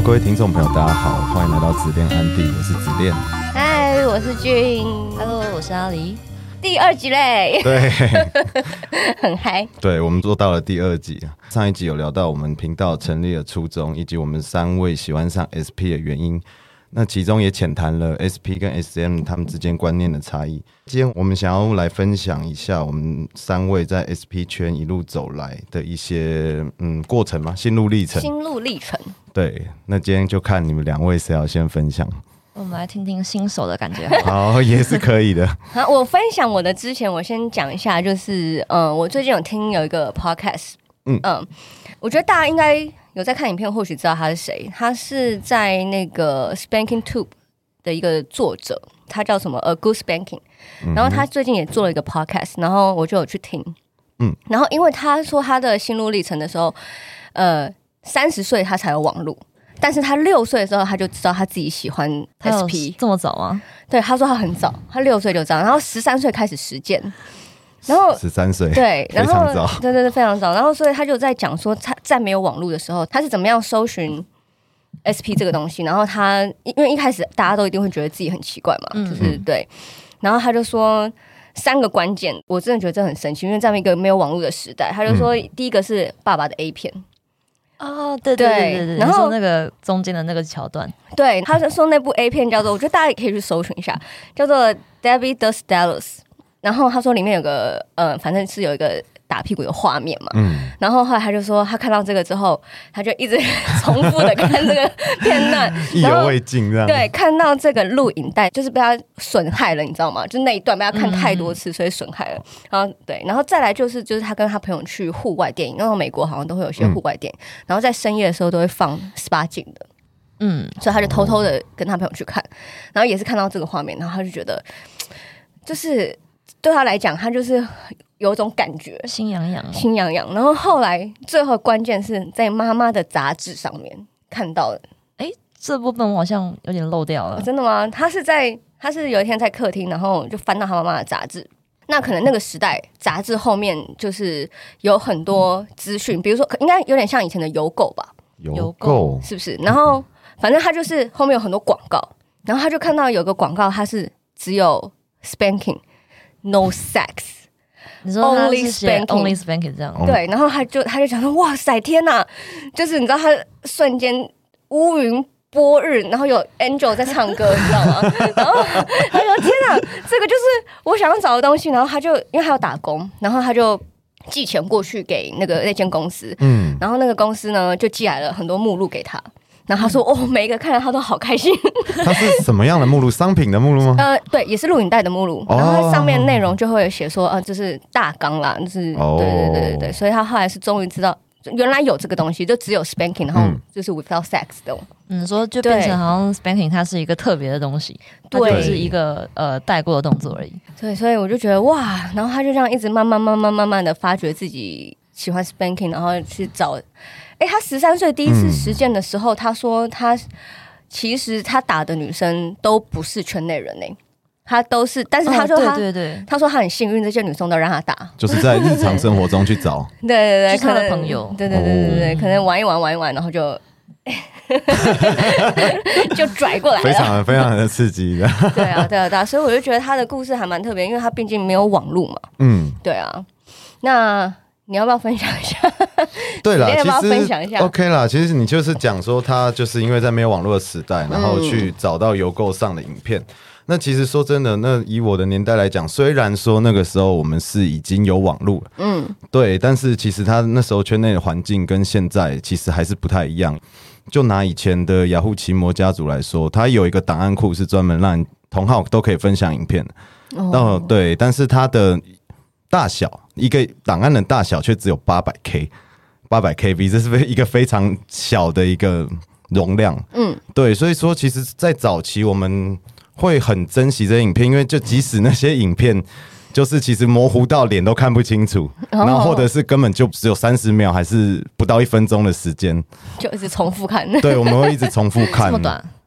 各位听众朋友大家好，欢迎来到子恋安迪，我是子恋。 嗨，我是俊。 Hello， 我是阿狸。 第2集嘞， 对， 很嗨。 对，我们做到了第2集。上一集有聊到我们频道成立的初衷，以及我们3位喜欢上 SP 的原因。那其中也浅談了 SP 跟 SM 他们之间观念的差异。今天我们想要来分享一下我们3位在 SP 圈一路走来的一些过程嘛，心路历程。 心路历程。 对，那今天就看你们2位谁要先分享。 我们来听听新手的感觉。 好，也是可以的。 好，我分享我的之前，我先讲一下，就是我最近有听有一个 podcast，我觉得大家应该有在看影片，或许知道他是谁。他是在那个 Spanking Tube 的一个作者，他叫什么A Good Spanking，然后他最近也做了一个 podcast， 然后我就有去听，然后因为他说他的心路历程的时候，30岁他才有网路。但是他6岁的时候，他就知道他自己喜欢 SP， 这么早吗？ 对，他说他很早，他6岁就这样，然后13岁开始实践，然后 13岁， 对，然后非常早， 对，非常早。然后所以他就在讲说，他在没有网络的时候，他是怎么样搜寻 SP 这个东西。然后他因为一开始大家都一定会觉得自己很奇怪嘛，就是对。然后他就说3个关键，我真的觉得这很神奇，因为在一个没有网络的时代，他就说第一个是爸爸的 A 片。 哦，对，然后那个中间的那个桥段， 对，他说那部 A 片叫做，我觉得大家也可以去搜寻一下，叫做 Debbie Does Dallas。然后他说里面有个反正是有一个打屁股的画面嘛，然后后来他就说他看到这个之后，他就一直重复的看这个片段， 意犹未尽这样。 对，看到这个录影带就是被他损害了，你知道吗？就那一段被他看太多次，所以损害了。然后对，然后再来就是他跟他朋友去户外电影，因为美国好像都会有些户外电影，然后在深夜的时候都会放18禁的，所以他就偷偷的跟他朋友去看，然后也是看到这个画面，然后他就觉得就是对他来讲，他就是有一种感觉， 心痒痒。 然后后来最后关键是在妈妈的杂志上面看到的。 这部分我好像有点漏掉了。 真的吗？他是有一天在客厅，然后就翻到他妈妈的杂志。那可能那个时代杂志后面就是有很多资讯，比如说应该有点像以前的邮购吧， 邮购是不是？然后反正他就是后面有很多广告，然后他就看到有个广告，它是只有 spanking no sex。 你说他是写 only spanking 这样， 对，然后他就讲说，哇塞，天哪，就是你知道他瞬间乌云拨日，然后有 Angel 在唱歌，你知道吗？然后他说天哪，这个就是我想要找的东西。然后他就因为他要打工，然后他就寄钱过去给那间公司，然后那个公司呢就寄来了很多目录给他。然后他说：“每一个看了他都好开心。” 它是什么样的目录？商品的目录吗？ 对，也是录影带的目录。然后它上面内容就会有写说，就是大纲啦，就是对。所以他后来是终于知道，原来有这个东西，就只有 spanking， 然后就是 without sex 的。 说就变成好像 spanking 它是一个特别的东西，它就是一个带过的动作而已。 对，所以我就觉得哇，然后他就这样一直慢慢的发掘自己喜欢 spanking， 然后去找。他13岁第一次实践的时候，他说其实他打的女生都不是圈内人他都是，但是他说他说他很幸运，这些女生都让他打， 就是在日常生活中去找， 对， 是他的朋友， 对，可能玩一玩，然后就就拽过来了， 非常的刺激的。 对啊，所以我就觉得他的故事还蛮特别，因为他毕竟没有网路嘛，对啊，那。你要不要分享一下？ 对啦， 要不要分享一下 ？OK 啦，其实你就是讲说他就是因为在没有网络的时代，然后去找到邮购上的影片。那其实说真的，那以我的年代来讲，虽然说那个时候我们是已经有网络了，对，但是其实他那时候圈内的环境跟现在其实还是不太一样。就拿以前的雅虎奇摩家族来说，它有一个档案库是专门让同好都可以分享影片的。对，但是它的大小，一个档案的大小却只有800KB，这是一个非常小的一个容量。对，所以说其实在早期我们会很珍惜这些影片，因为就即使那些影片就是其实模糊到脸都看不清楚，然后或者是根本就只有30秒还是不到1分钟的时间， 就一直重复看。 对，我们会一直重复看。 这么短？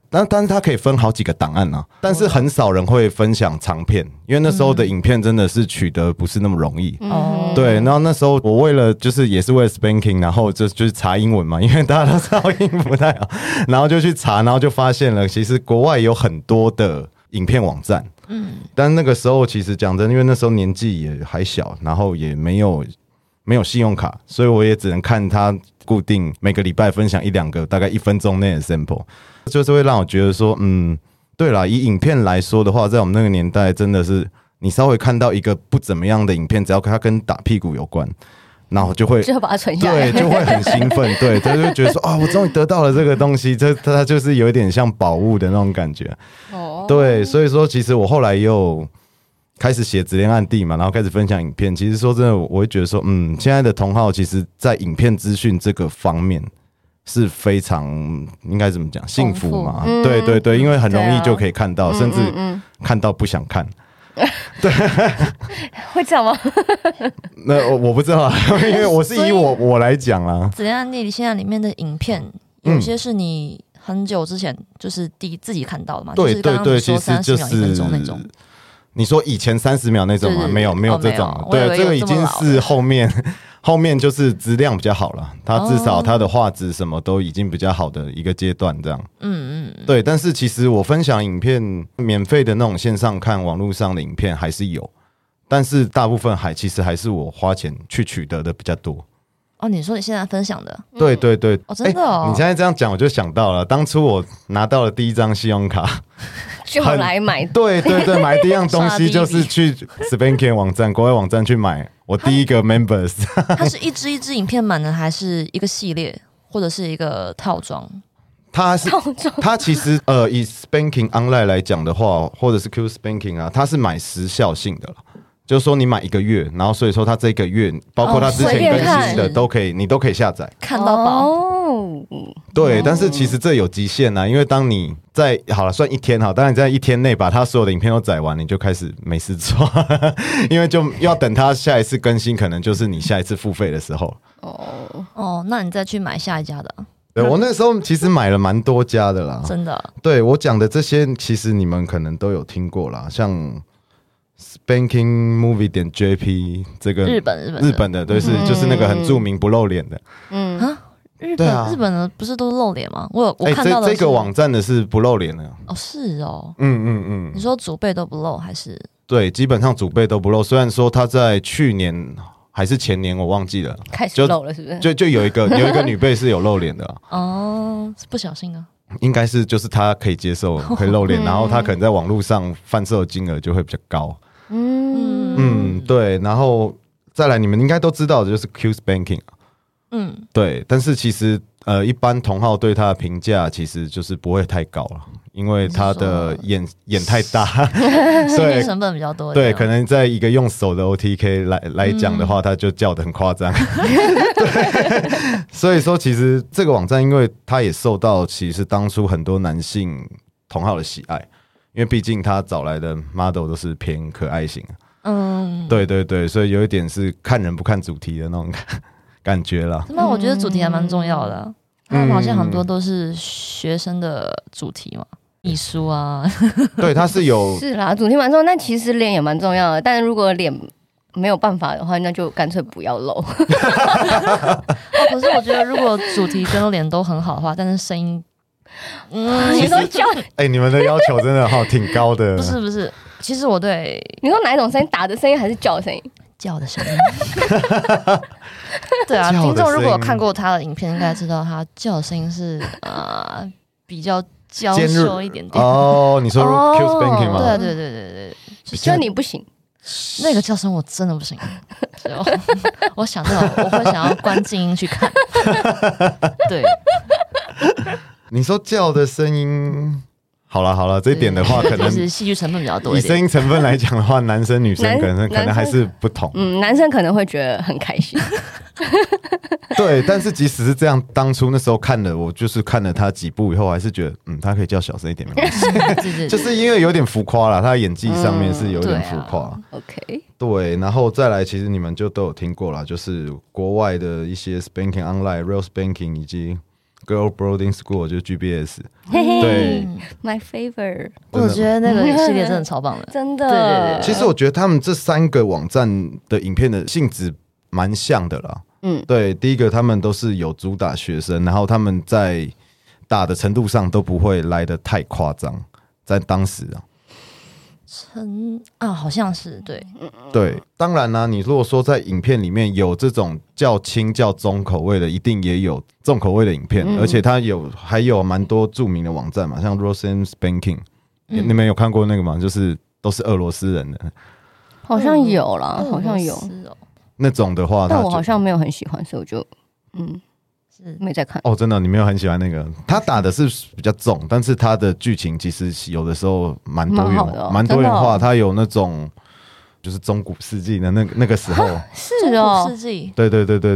但是它可以分好几个档案啊，但是很少人会分享长片，因为那时候的影片真的是取得不是那么容易。对，然后那时候我为了就是也是为了 Spanking， 然后就是查英文嘛，因为大家都知道英文不太好，然后就去查，然后就发现了其实国外有很多的影片网站。但那个时候其实讲真，因为那时候年纪也还小，然后也没有信用卡，所以我也只能看他固定每个礼拜分享1-2个大概1分钟内的 sample， 就是会让我觉得说，对啦，以影片来说的话，在我们那个年代真的是，你稍微看到一个不怎么样的影片，只要它跟打屁股有关，然后就会把它存下来， 对，就会很兴奋，对，他就会觉得说啊，我终于得到了这个东西，它就是有一点像宝物的那种感觉。对，所以说其实我后来又开始写职恋暗地嘛，然后开始分享影片。其实说真的，我会觉得说，现在的同好其实在影片资讯这个方面是非常应该怎么讲幸福嘛？对对对，因为很容易就可以看到，甚至看到不想看。对， 会这样吗？ 那我不知道，因为我是以我来讲啦。 职恋暗地现在里面的影片，有些是你很久之前就是自己看到的嘛？ 对对对，其实就 30秒1分钟那种。 你说以前30秒那种吗？没有这种。对，这个已经是后面就是质量比较好了，它至少它的画质什么都已经比较好的一个阶段，这样。对。但是其实我分享影片，免费的那种线上看网络上的影片还是有，但是大部分其实还是我花钱去取得的比较多。 你说你现在分享的？ 对对对。 真的哦。 你现在这样讲，我就想到了，当初我拿到了第一张信用卡。 就来买， 对对对，买第一样东西就是去 Spanking 网站、国外网站去买我第一个 members。 它是一支影片满的，还是一个系列，或者是一个套装？ 它其实以 Spanking Online 来讲的话，或者是 Q Spanking 啊，它是买时效性的了。就是说你买1个月，然后所以说它这个月包括它之前更新的都可以，你都可以下载看到饱。 对，但是其实这有极限啊，因为当你在好了算1天好，当然你在1天内把它所有的影片都载完，你就开始没事做，因为就要等它下一次更新，可能就是你下一次付费的时候。 那你再去买下一家的。 对，我那时候其实买了蛮多家的啦， 真的。 对，我讲的这些，其实你们可能都有听过啦，像。Spanking Movie .jp 这个日本的，对，就是那个很著名不露脸的。 日本的不是都露脸吗？我看到的这个网站的是不露脸的。 是哦。你说主辈都不露还是？ 对，基本上主辈都不露。虽然说他在去年还是前年我忘记了， 开始露了，是不是？ 就有一个女辈是有露脸的。 是不小心的。 应该是就是他可以接受可以露脸，然后他可能在网络上贩售的金额就会比较高。对，然后再来，你们应该都知道的就是 Q Spanking。对，但是其实一般同好对他的评价其实就是不会太高了，因为他的眼太大， 所以成本比较多。 对，可能在一个用手的 OTK 来讲的话，他就叫得很夸张。对，所以说其实这个网站，因为它也受到其实当初很多男性同好的喜爱，因为毕竟他找来的 model 都是偏可爱型。对对对，所以有一点是看人不看主题的那种感觉啦。 那我觉得主题还蛮重要的。他们好像很多都是学生的主题嘛，艺术啊。 对，它是有是啦，主题蛮重要，但其实脸也蛮重要的。但如果脸没有办法的话，那就干脆不要露。 可是我觉得如果主题跟脸都很好的话，但是声音， 你都叫你们的要求真的挺高的。 不是，其实我对你说哪一种声音，打的声音还是叫的声音？ 叫的声音。对啊，听众如果有看过他的影片，应该知道他叫的声音是比较娇羞一点点。 你说 Q Spanking 吗？ 对， 就你不行。 那个叫声我真的不行。我想到我会想要关静音去看。对， 你说叫的声音。好了，这一点的话，可能就是戏剧成分比较多一点。 以声音成分来讲的话，男生女生可能还是不同。 男生可能会觉得很开心。 对，但是即使是这样，当初那时候看了，我就是看了他几部以后，还是觉得，他可以叫小声一点没关系。就是因为有点浮夸啦，他的演技上面是有点浮夸。 OK。 对，然后再来，其实你们就都有听过啦，就是国外的一些 Spanking Online、Real Spanking 以及 Girl Boarding School 就是 GBS， 对 ，My favorite。 我觉得那个系列真的超棒的， 真的。 对。 其实我觉得他们这3个网站的影片的性质蛮像的啦。对，第一个他们都是有主打学生，然后他们在打的程度上都不会来得太夸张，在当时好像是对。 对，当然啦，你如果说在影片里面有这种较轻较中口味的，一定也有重口味的影片，而且它还有蛮多著名的网站嘛，像 Roseanne Spanking，你们有看过那个吗？就是都是俄罗斯人的， 好像有啦，好像有那种的话， 但我好像没有很喜欢，所以我就没在看。 真的，你没有很喜欢那个？他打的是比较重，但是他的剧情其实有的时候蛮多元化，他有那种就是中古世纪的那个时候， 是哦， 中古世纪， 对。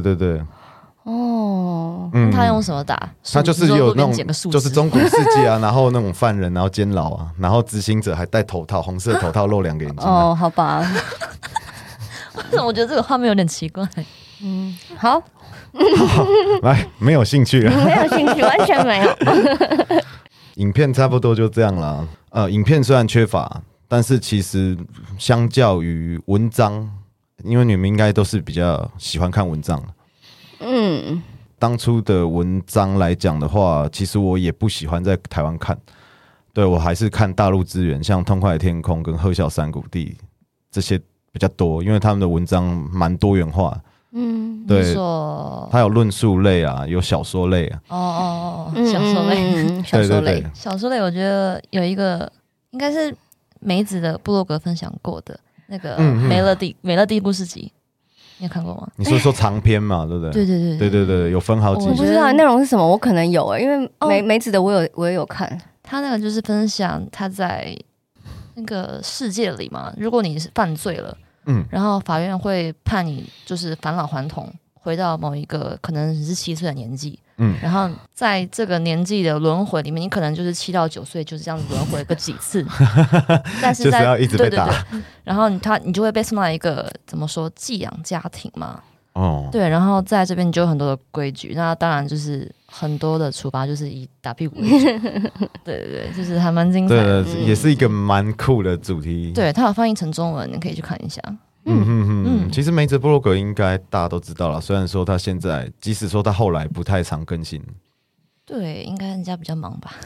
他用什么打？ 他就是有那种就是中古世纪啊，然后那种犯人，然后监牢啊，然后执行者还戴头套，红色头套露2个眼睛。 好吧。 我觉得这个画面有点奇怪。 好， 来，没有兴趣了， 没有兴趣，完全没有。 影片差不多就这样啦。影片虽然缺乏，但是其实相较于文章，因为你们应该都是比较喜欢看文章。当初的文章来讲的话，其实我也不喜欢在台湾看，对，我还是看大陆资源，像《痛快的天空》跟《鹤啸山谷地》这些比较多，因为他们的文章蛮多元化。对，它有论述类啊，有小说类啊。 小说类， 对， 小说类，我觉得有一个应该是梅子的部落格分享过的那个美乐蒂故事集，你有看过吗？ 你说长篇嘛，对不对？对，有分好几集。 我不知道内容是什么，我可能有因为梅子的我也有看。 他那个就是分享他在那个世界里嘛，如果你是犯罪了。然后法院会判你就是返老还童，回到某一个可能17岁的年纪。然后在这个年纪的轮回里面，你可能就是7到9岁就是这样子轮回个几次，但是就是要一直被打。 对，然后你就会被送到一个怎么说寄养家庭嘛。对，然后在这边你就有很多的规矩，那当然就是很多的处罚就是以打屁股为主。对，就是还蛮精彩的， 也是一个蛮酷的主题。 对，它有翻译成中文，你可以去看一下。 其实梅子部落格应该大家都知道了，虽然说他现在，即使说他后来不太常更新， 对，应该人家比较忙吧。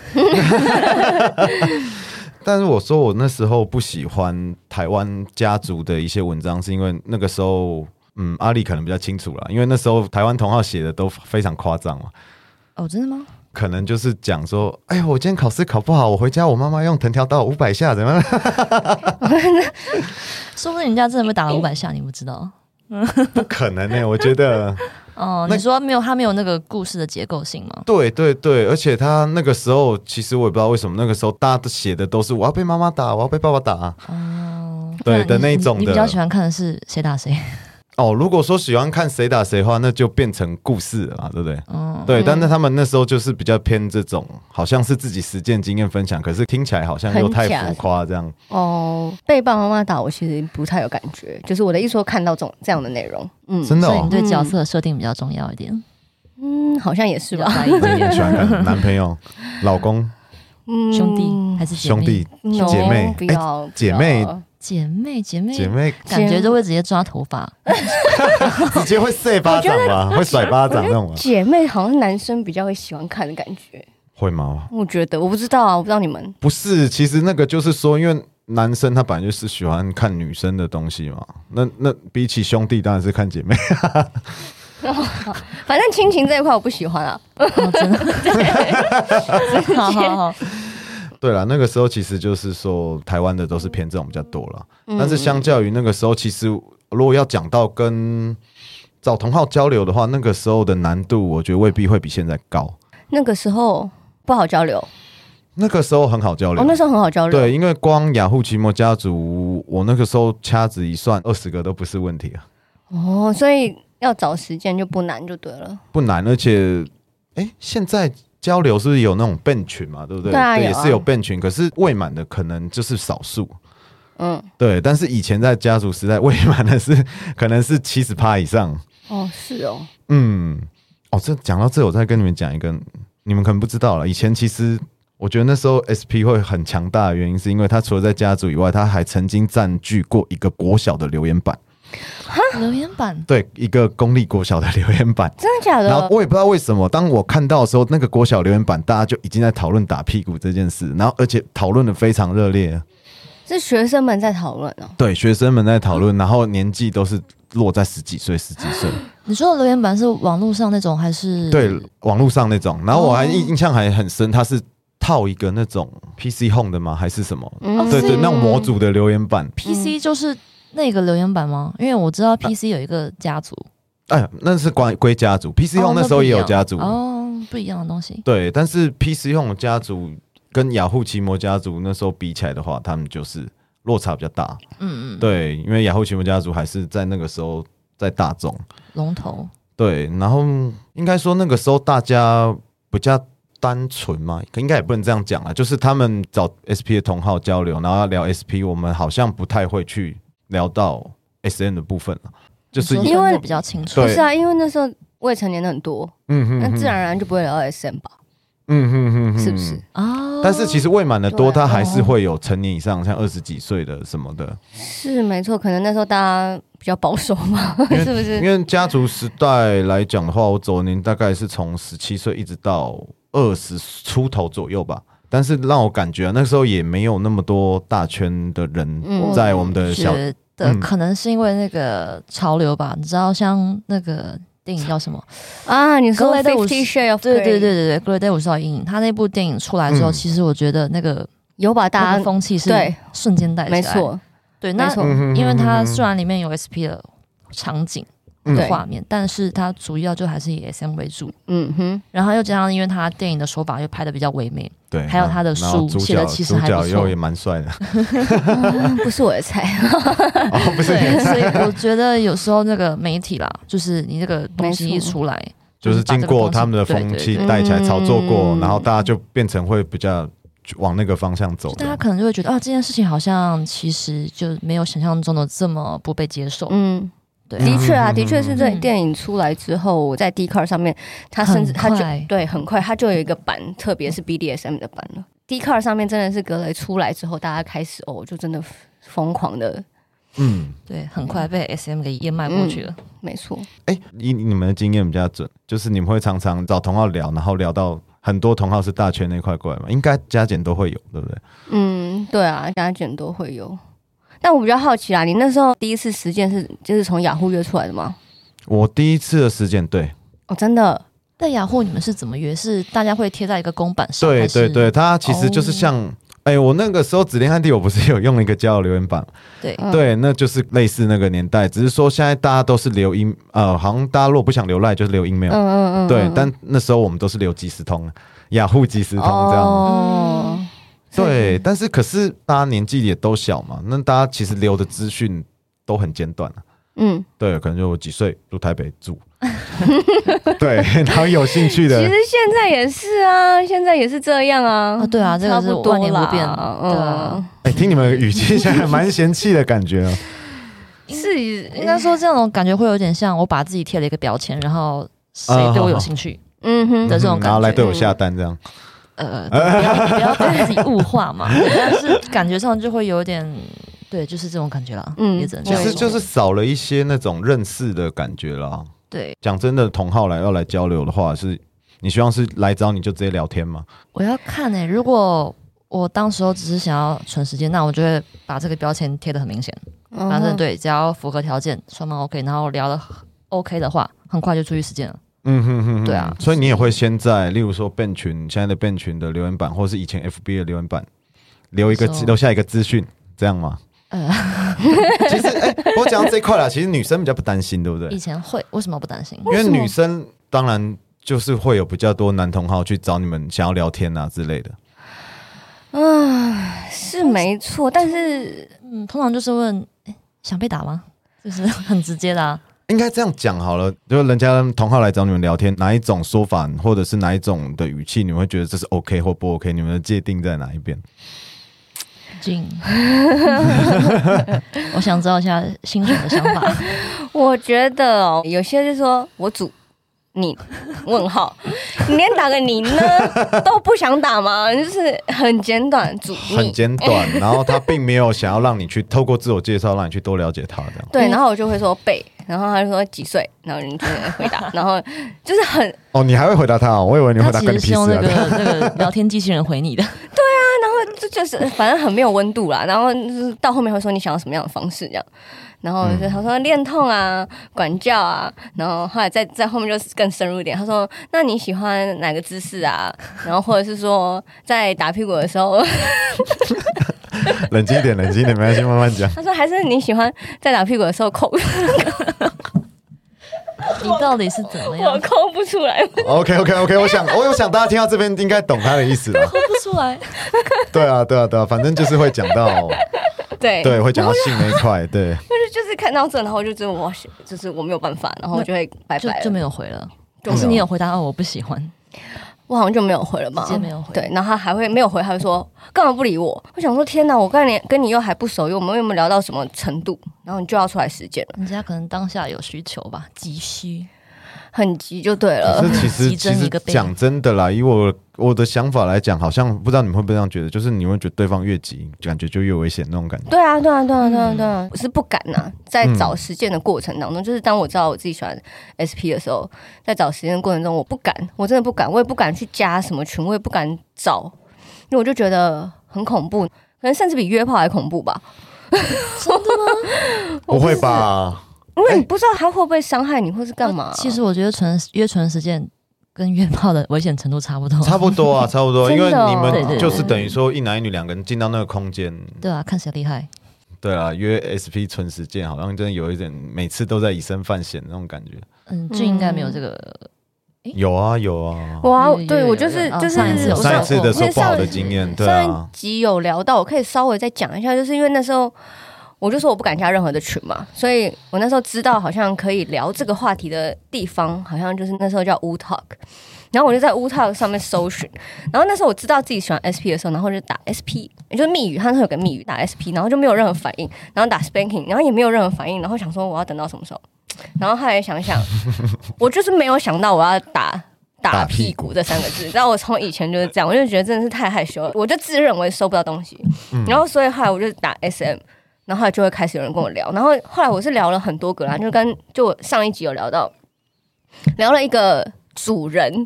但是我说我那时候不喜欢台湾家族的一些文章，是因为那个时候。阿里可能比较清楚啦，因为那时候台湾同号写的都非常夸张嘛。 真的吗？ 可能就是讲说，哎呀，我今天考试考不好，我回家我妈妈用藤条刀500下，怎么样？ 说不定人家真的被打了500下，你不知道。 不可能我觉得。 你说他没有那个故事的结构性吗？ 对，而且他那个时候，其实我也不知道为什么，那个时候大家写的都是我要被妈妈打，我要被爸爸打。对的那种的。 你比较喜欢看的是谁打谁？ 如果说喜欢看谁打谁的话，那就变成故事了嘛，对不对？对，但是他们那时候就是比较偏这种，好像是自己实践经验分享，可是听起来好像又太浮夸这样。 被爸爸妈妈打，我其实不太有感觉，就是我的意思说看到这样的内容， 真的。 所以你对角色的设定比较重要一点。 好像也是吧。 你喜欢看男朋友、老公、 兄弟还是兄弟、姐妹？ 不要姐妹，感觉都会直接抓头发， 直接会塞巴掌吧，会甩巴掌那种。 姐妹好像男生比较会喜欢看的感觉， 会吗？ 我觉得我不知道啊，我不知道你们。 不是，其实那个就是说，因为男生他本来就是喜欢看女生的东西嘛，那比起兄弟当然是看姐妹。 反正亲情这一块我不喜欢啊。真的。 好。 对啦，那个时候其实就是说台湾的都是偏这种比较多啦。但是相较于那个时候，其实如果要讲到跟找同好交流的话，那个时候的难度我觉得未必会比现在高。 那个时候不好交流， 那个时候很好交流。 那时候很好交流。 对，因为光雅虎奇摩家族，我那个时候掐指一算，20个都不是问题啊。 所以要找时间就不难就对了。 不难，而且现在交流是不是有那种Ben群嘛，对不对？ 对啊， 也是有Ben群，可是未满的可能就是少数。对，但是以前在家族时代，未满的是可能是70%以上。 是哦。 这讲到这，我再跟你们讲一个你们可能不知道了，以前其实我觉得那时候 SP 会很强大的原因，是因为他除了在家族以外，他还曾经占据过一个国小的留言板。 留言板？ 对，一个公立国小的留言板。 真的假的？ 然后我也不知道为什么，当我看到的时候，那个国小留言板大家就已经在讨论打屁股这件事，然后而且讨论的非常热烈。 是学生们在讨论哦。 对，学生们在讨论，然后年纪都是落在10几岁、10几岁。 你说的留言板是网络上那种还是？ 对，网络上那种。然后我还印象还很深，它是套一个那种 PC Home 的吗？还是什么？对对，那种模组的留言板。 PC 就是那个留言板吗？因为我知道 PC 有一个家族。 哎，那是归家族。PC Home 那时候也有家族。 不一样的东西。 对，但是 PC Home 家族跟雅虎奇摩家族那时候比起来的话，他们就是落差比较大。对，因为雅虎奇摩家族还是在那个时候在大众龙头。 对，然后应该说那个时候大家比较单纯嘛，应该也不能这样讲啊，就是他们找 SP 的同好交流，然后要聊 SP， 我们好像不太会去聊到 SM 的部分了，就是因为比较清楚。 不是啊，因为那时候未成年的很多，那自然而然就不会聊到 SM 吧。是不是啊？ 但是其实未满的多，他还是会有成年以上，像20几岁的什么的。是没错，可能那时候大家比较保守嘛，是不是？ 因为家族时代来讲的话，我走的年大概是从17岁一直到20出头左右吧。但是让我感觉那时候也没有那么多大圈的人在我们的小。 觉得可能是因为那个潮流吧，你知道，像那个。电影叫什么啊？你说 Fifty Shades of Grey？ 对，格雷的50道阴影。他那部电影出来之后，其实我觉得那个有把大家风气是瞬间带起来， 没错。 对，那因为它虽然里面有 SP 的场景、画面，但是它主要就还是以 SM 为主。然后又加上，因为他电影的手法又拍得比较唯美，对，还有他的书写的其实还不错， 主角也蛮帅的。 不是我的菜。 不是你的菜。 所以我觉得有时候那个媒体啦，就是你这个东西一出来， 就是经过他们的风气带起来炒作过，然后大家就变成会比较往那个方向走。 大家可能就会觉得，这件事情好像其实就没有想象中的这么不被接受。 的确啊，的确是这电影出来之后，我在 Dcard 上面，他甚至他就很快，他就有一个版，特别是 BDSM 的版了。Dcard 上面真的是格雷出来之后，大家开始就真的疯狂的， 对，很快被 SM 给淹没过去了。 没错。 以你们的经验比较准，就是你们会常常找同好聊，然后聊到很多同好是大圈那块过来嘛？应该加减都会有，对不对？ 对啊，加减都会有。但我比较好奇啦，你那时候第一次实践就是从雅虎约出来的吗？ 我第一次的实践，对。 真的。 在雅虎你们是怎么约？是大家会贴在一个公版上？ 对，它其实就是像，我那个时候指定汉地，我不是有用一个交友留言板？对，那就是类似那个年代，只是说现在大家都是留好像大家如果不想留赖，就是留 email。对，但那时候我们都是留即时通，雅虎即时通这样。对，但是可是大家年纪也都小嘛，那大家其实留的资讯都很简短对，可能就我几岁住台北住，对，然后有兴趣的， 其实现在也是啊，现在也是这样啊。 对啊，这个是万年不变。 听你们语气现在蛮嫌弃的感觉是应该说这种感觉会有点像我把自己贴了一个标签，然后谁对我有兴趣的这种感觉， 然后来对我下单这样。 不要把自己物化嘛，但是感觉上就会有点，对，就是这种感觉啦。也只能其实就是少了一些那种认识的感觉啦。 对， 讲真的，同好要来交流的话，是你希望是来找你就直接聊天吗？ 我要看如果我当时候只是想要存时间，那我就会把这个标签贴得很明显。反正对，只要符合条件，双方 OK， 然后聊得 OK 的话，很快就出去实践了。对啊， 所以你也会先在，例如说Ben群现在的Ben群的留言板，或是以前 FB 的留言板，留下一个资讯，这样吗？其实我讲到这一块啦，其实女生比较不担心，对不对？ 以前会，为什么不担心？ 因为女生当然就是会有比较多男同好去找你们想要聊天啊之类的。 是没错，但是通常就是问想被打吗？就是很直接的啊。 应该这样讲好了，就是人家同好来找你们聊天，哪一种说法或者是哪一种的语气，你们会觉得这是 OK 或不 OK？你们的界定在哪一边？ 我想知道一下新手的想法。 我觉得有些就是说我煮， 你问号，你连打个你呢都不想打吗？就是很简短， 很简短，然后他并没有想要让你去透过自我介绍让你去多了解他这样。 对，然后我就会说背，然后他就说几岁，然后你就回答，然后就是很你还会回答他哦？我以为你回答跟你屁事啊。 他其实是用那个聊天机器人回你的。 然后就是反正很没有温度啦，然后就是到后面会说你想要什么样的方式这样，然后就他说练痛啊、管教啊，然后后来在后面就更深入一点，他说那你喜欢哪个姿势啊？然后或者是说在打屁股的时候， 冷静一点，冷静一点，没关系，慢慢讲。 他说还是你喜欢在打屁股的时候扣。 你到底是怎么样？ 我抠不出来。 OK， 我想大家听到这边应该懂他的意思了。 抠不出来。 对啊，反正就是会讲到，对，会讲到性那一块，对。 就是看到这，然后我就觉得哇，就是我没有办法，然后我就会拜拜就没有回了。可是你有回答我不喜欢。 我好像就没有回了吧， 直接没有回。 对，然后他还会没有回，他就说干嘛不理我？我想说天哪，我跟你又还不熟，我们有没有聊到什么程度？然后你就要出来实践了。 人家可能当下有需求吧，急需。 很急就对了。 可是其实讲真的啦，以我的想法来讲，好像不知道你们会不会这样觉得，就是你会觉得对方越急，感觉就越危险那种感觉。 对啊，我是不敢呐，在找实践的过程当中，就是当我知道我自己喜欢 SP 的时候，在找实践的过程中，我不敢，我真的不敢，我也不敢去加什么群，我也不敢找，因为我就觉得很恐怖，可能甚至比约炮还恐怖吧。 真的吗？ 不会吧？ 因为你不知道他会不会伤害你，或是干嘛。 其实我觉得约纯实践跟约炮的危险程度差不多。 差不多啊，差不多。因为你们就是等于说一男一女两个人进到那个空间。 对啊，看谁厉害。 对啊，约 SP 纯实践好像真的有一点，每次都在以身犯险那种感觉。 就应该没有这个。 有啊。 哇，对我就是上一次的时候不好的经验，对啊。 上一集有聊到，我可以稍微再讲一下，就是因为那时候。我就说我不敢加任何的群嘛，所以我那时候知道好像可以聊这个话题的地方，好像就是那时候叫 Wu Talk， 然后我就在 Wu Talk 上面搜寻，然后那时候我知道自己喜欢 SP 的时候，然后就打 SP， 也就是密语，它那时候有个密语打 SP， 然后就没有任何反应，然后打 Spanking， 然后也没有任何反应，然后想说我要等到什么时候，然后后来想想，我就是没有想到我要打屁股这三个字，然后我从以前就是这样，我就觉得真的是太害羞了，我就自认为收不到东西，然后所以后来我就打 SM。然后后来就会开始有人跟我聊，然后后来我是聊了很多个啦，就我上一集有聊了一个主人，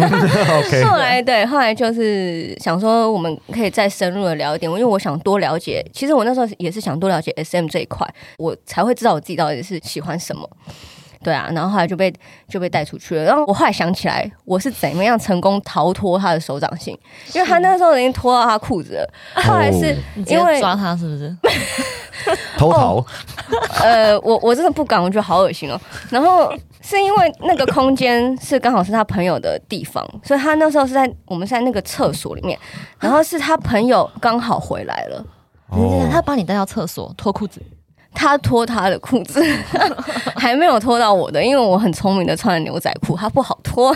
okay. 后来就是想说我们可以再深入的聊一点，因为我想多了解，其实我那时候也是想多了解 SM 这一块，我才会知道我自己到底是喜欢什么。对啊，然后后来就被带出去了。然后我后来想起来，我是怎么样成功逃脱他的手掌心，因为他那时候已经脱到他裤子了。后来是因为抓他，是不是？ 偷逃？ 我真的不敢，我觉得好恶心哦。然后是因为那个空间是刚好是他朋友的地方，所以他那时候我们在那个厕所里面，然后是他朋友刚好回来了， 他把你带到厕所脱裤子。 他脱他的裤子，还没有脱到我的，因为我很聪明的穿了牛仔裤，他不好脱。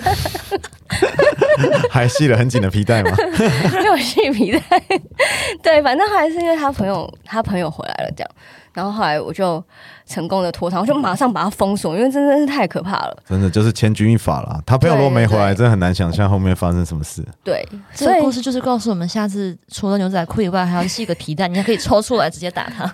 还系了很紧的皮带吗？ 没有系皮带。对，反正还是因为他朋友回来了这样，然后后来我就成功的脱他，我就马上把他封锁，因为真的是太可怕了。 真的就是千钧一发啦，他朋友如果没回来，真的很难想象后面发生什么事。 对， 这个故事就是告诉我们，下次除了牛仔裤以外，还要系一个皮带，你还可以抽出来直接打他。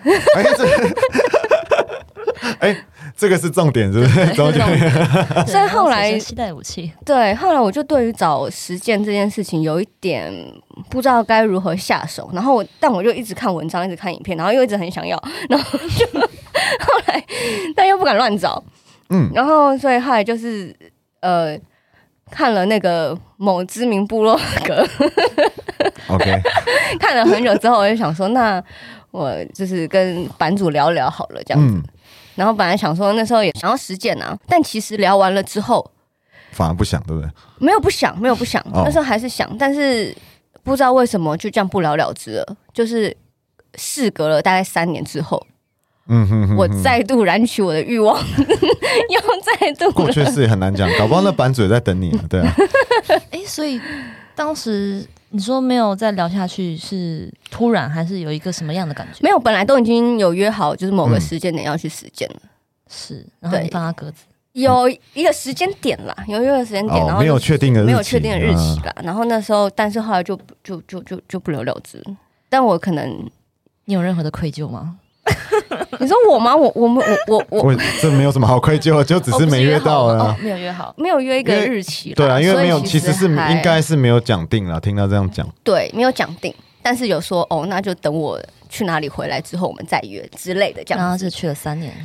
这个是重点，是不是？重点。 所以后来携带武器， 对，后来我就对于找实践这件事情有一点不知道该如何下手，然后但我就一直看文章，一直看影片，然后又一直很想要，然后就后来但又不敢乱找，然后所以后来就是看了那个某知名部落格 ，OK， 看了很久之后，我就想说，那我就是跟版主聊聊好了，这样子。然后本来想说那时候也想要实践啊，但其实聊完了之后， 反而不想，对不对？ 没有不想，那时候还是想，但是不知道为什么就这样不了了之了。就是事隔了大概3年之后，我再度燃起我的欲望，又再度。 过去式也很难讲，搞不好那版主也在等你啊，对啊。 所以当时你说没有再聊下去，是突然还是有一个什么样的感觉？ 没有，本来都已经有约好，就是某个时间点要去实践了。 是，然后你放他鸽子。 有一个时间点啦，有一个时间点，然后没有确定的日期， 没有确定的日期啦。然后那时候，但是后来就不了了之。但我可能， 你有任何的愧疚吗？ 你说我吗？我这没有什么好愧疚的，就只是没约到了， 没有约好， 没有约一个日期。 对啊，因为没有，其实是应该是没有讲定啦。听到这样讲， 对，没有讲定，但是有说那就等我去哪里回来之后，我们再约之类的这样子。 然后就去了3年。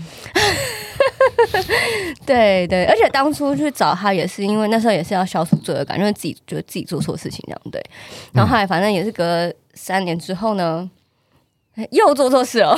对对，而且当初去找他也是因为那时候也是要消除罪恶感，因为觉得自己做错事情这样对。然后后来反正也是隔3年之后呢，又做错事了。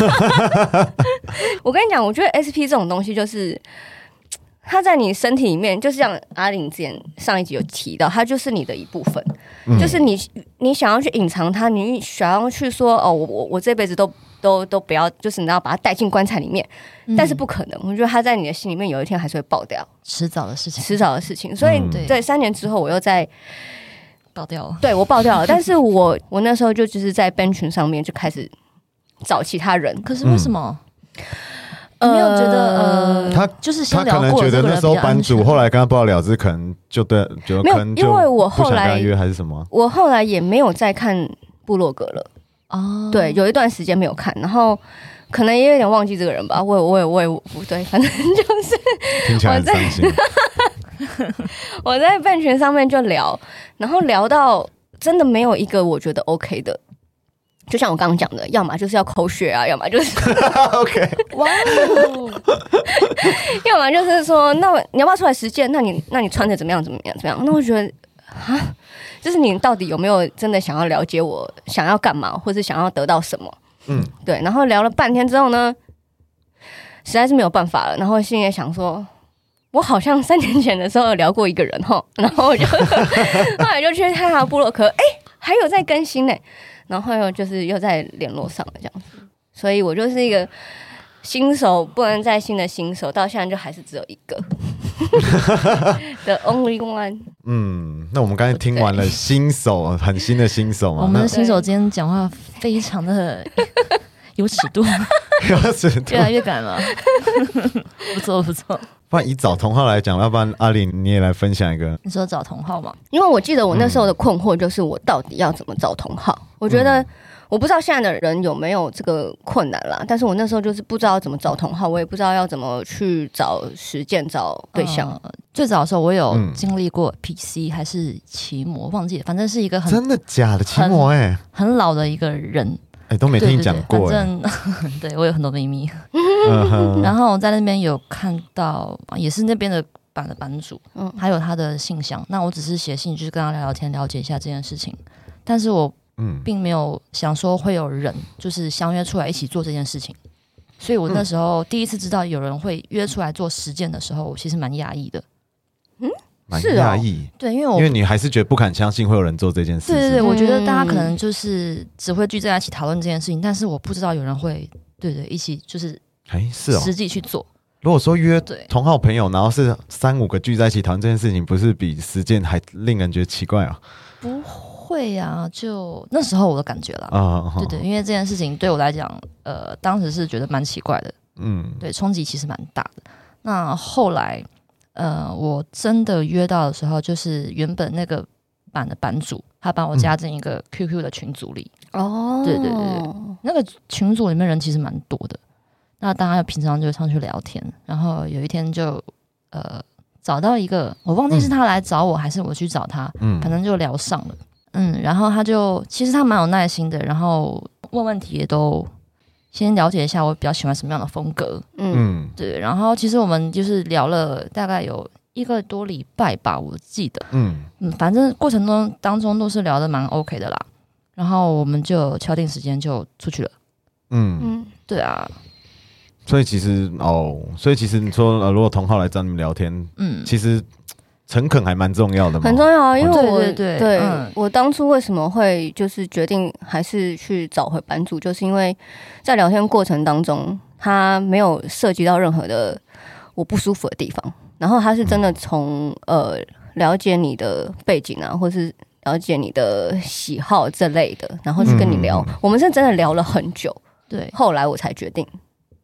我跟你讲，我觉得 SP 这种东西就是它在你身体里面，就是像阿玲之前上一集有提到，它就是你的一部分，就是你想要去隐藏它，你想要去说我这辈子都不要，就是你知道把它带进棺材里面，但是不可能。我觉得它在你的心里面有一天还是会爆掉， 迟早的事情。 所以对3年之后，我又在爆掉了。 对我爆掉了，但是我那时候就是在 Ben 群上面就开始找其他人。 可是为什么？你没有觉得他就是先他可能觉得那时候班主后来跟他不了了之，可能就对，就可能就因为我后来不想跟他约还是什么？ 我后来也没有再看部落格了。哦，对，有一段时间没有看，然后可能也有点忘记这个人吧。我也不对，反正就是听起来很伤心。 我在饭群上面就聊，然后聊到真的没有一个我觉得 OK 的。就像我刚刚讲的，要么就是要抠血啊，要么就是 OK， 哇哦， 要么就是说，那你要不要出来实践？那你穿着怎么样？那我觉得就是你到底有没有真的想要了解我想要干嘛，或是想要得到什么？对。然后聊了半天之后呢，实在是没有办法了。然后心里也想说，我好像3年前的时候有聊过一个人齁，然后我就后来就去看他的部落格，还有在更新呢。然后又在联络上了这样子，所以我就是一个新手，不能再新的新手，到现在就还是只有一个的 only one。 那我们刚才听完了新手，很新的新手嘛。 我们的新手今天讲话非常的有尺度，越来越敢了，不错不错。 不然以找同号来讲，要不然阿玲你也来分享一个。 你说找同号吗？ 因为我记得我那时候的困惑就是我到底要怎么找同号？我觉得我不知道现在的人有没有这个困难啦，但是我那时候就是不知道怎么找同号，我也不知道要怎么去找实践找对象。 最早的时候我有经历过 PC 还是奇摩，忘记了，反正是一个真的假的奇摩很老的一个人。 都没听你讲过。 反正对我有很多秘密。然后我在那边有看到，也是那边的版主，还有他的信箱。那我只是写信，就是跟他聊聊天，了解一下这件事情。但是我并没有想说会有人就是相约出来一起做这件事情。所以我那时候第一次知道有人会约出来做实践的时候，我其实蛮讶异的。 蛮讶异， 对，因为你还是觉得不敢相信会有人做这件事。 对，我觉得大家可能就是只会聚在一起讨论这件事情，但是我不知道有人会一起就是实际去做。 如果说约同号朋友，然后是3-5个聚在一起讨论这件事情，不是比实践还令人觉得奇怪啊？ 不会啊，就那时候我的感觉啦。对，因为这件事情对我来讲，当时是觉得蛮奇怪的。对，冲击其实蛮大的。那后来。我真的约到的时候，就是原本那个版的版主，他把我加进一个 QQ 的群组里。对，那个群组里面人其实蛮多的。那大家平常就上去聊天，然后有一天就找到一个，我忘记是他来找我还是我去找他，反正就聊上了。然后其实他蛮有耐心的，然后问问题也都。先了解一下我比较喜欢什么样的风格，对，然后其实我们就是聊了大概有1个多礼拜吧，我记得，反正过程当中都是聊得蛮 OK 的啦，然后我们就敲定时间就出去了，对啊， 所以其实你说如果同号来找你们聊天，其实诚恳还蛮重要的嘛， 很重要啊，因为我当初为什么会就是决定还是去找回版主，就是因为在聊天过程当中，他没有涉及到任何的我不舒服的地方，然后他是真的从了解你的背景啊，或是了解你的喜好这类的，然后去跟你聊，我们是真的聊了很久，对，后来我才决定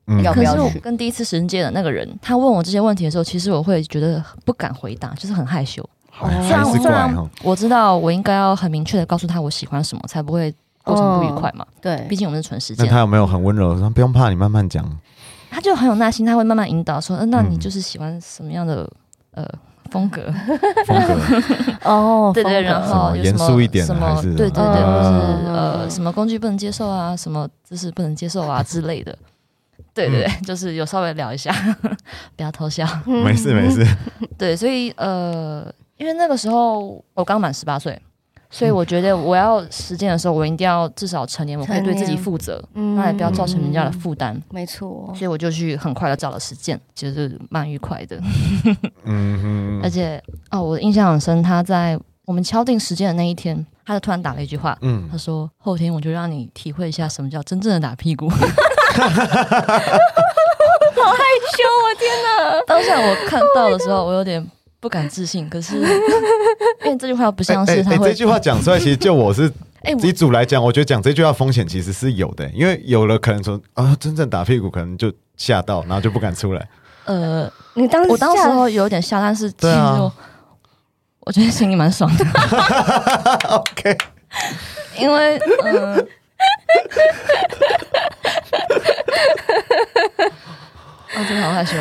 要不要去？ 可是我跟第一次实践的那个人，他问我这些问题的时候，其实我会觉得不敢回答，就是很害羞。虽然我知道我应该要很明确的告诉他我喜欢什么，才不会过程不愉快嘛。 对， 毕竟我们是纯实践。 那他有没有很温柔说不用怕，你慢慢讲？ 他就很有耐心，他会慢慢引导说，那你就是喜欢什么样的风格？ 哦， 对对，然后严肃一点， 什么对对对，或是什么工具不能接受啊，什么姿势不能接受啊之类的。对对对，就是有稍微聊一下，不要偷笑。 没事没事。 对，所以因为那个时候我刚满18岁，所以我觉得我要实践的时候，我一定要至少成年，我可以对自己负责，那也不要造成人家的负担。 没错， 所以我就去很快的找了实践，其实是蛮愉快的。而且我印象很深，他在我们敲定时间的那一天，他就突然打了一句话，他说后天我就让你体会一下什么叫真正的打屁股。 好害羞啊！天哪！ 当下我看到的时候，我有点不敢置信。可是，因为这句话不像是他会这句话讲出来，其实就我是一组来讲，我觉得讲这句话风险其实是有的，因为有了可能说真正打屁股可能就吓到，然后就不敢出来。 我当时候有点吓，但是其实我觉得心里蛮爽的。 OK， 因为真的好害羞。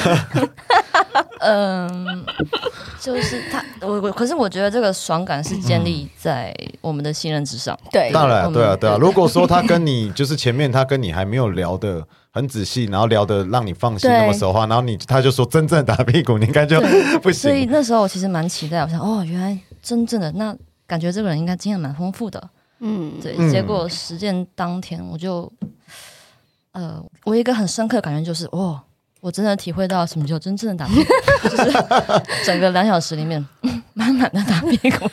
就是可是我觉得这个爽感是建立在我们的信任之上。 对， 当然，对啊。如果说他跟你就是前面他跟你还没有聊得很仔细，然后聊得让你放心那么熟话，然后他就说真正打屁股，你应该就不行。 所以那时候我其实蛮期待，我想原来真正的那感觉这个人应该经验蛮丰富的。对。结果实践当天我就我一个很深刻的感觉就是我真的体会到什么叫真正的打屁股，就是整个2小时里面满满的打屁股，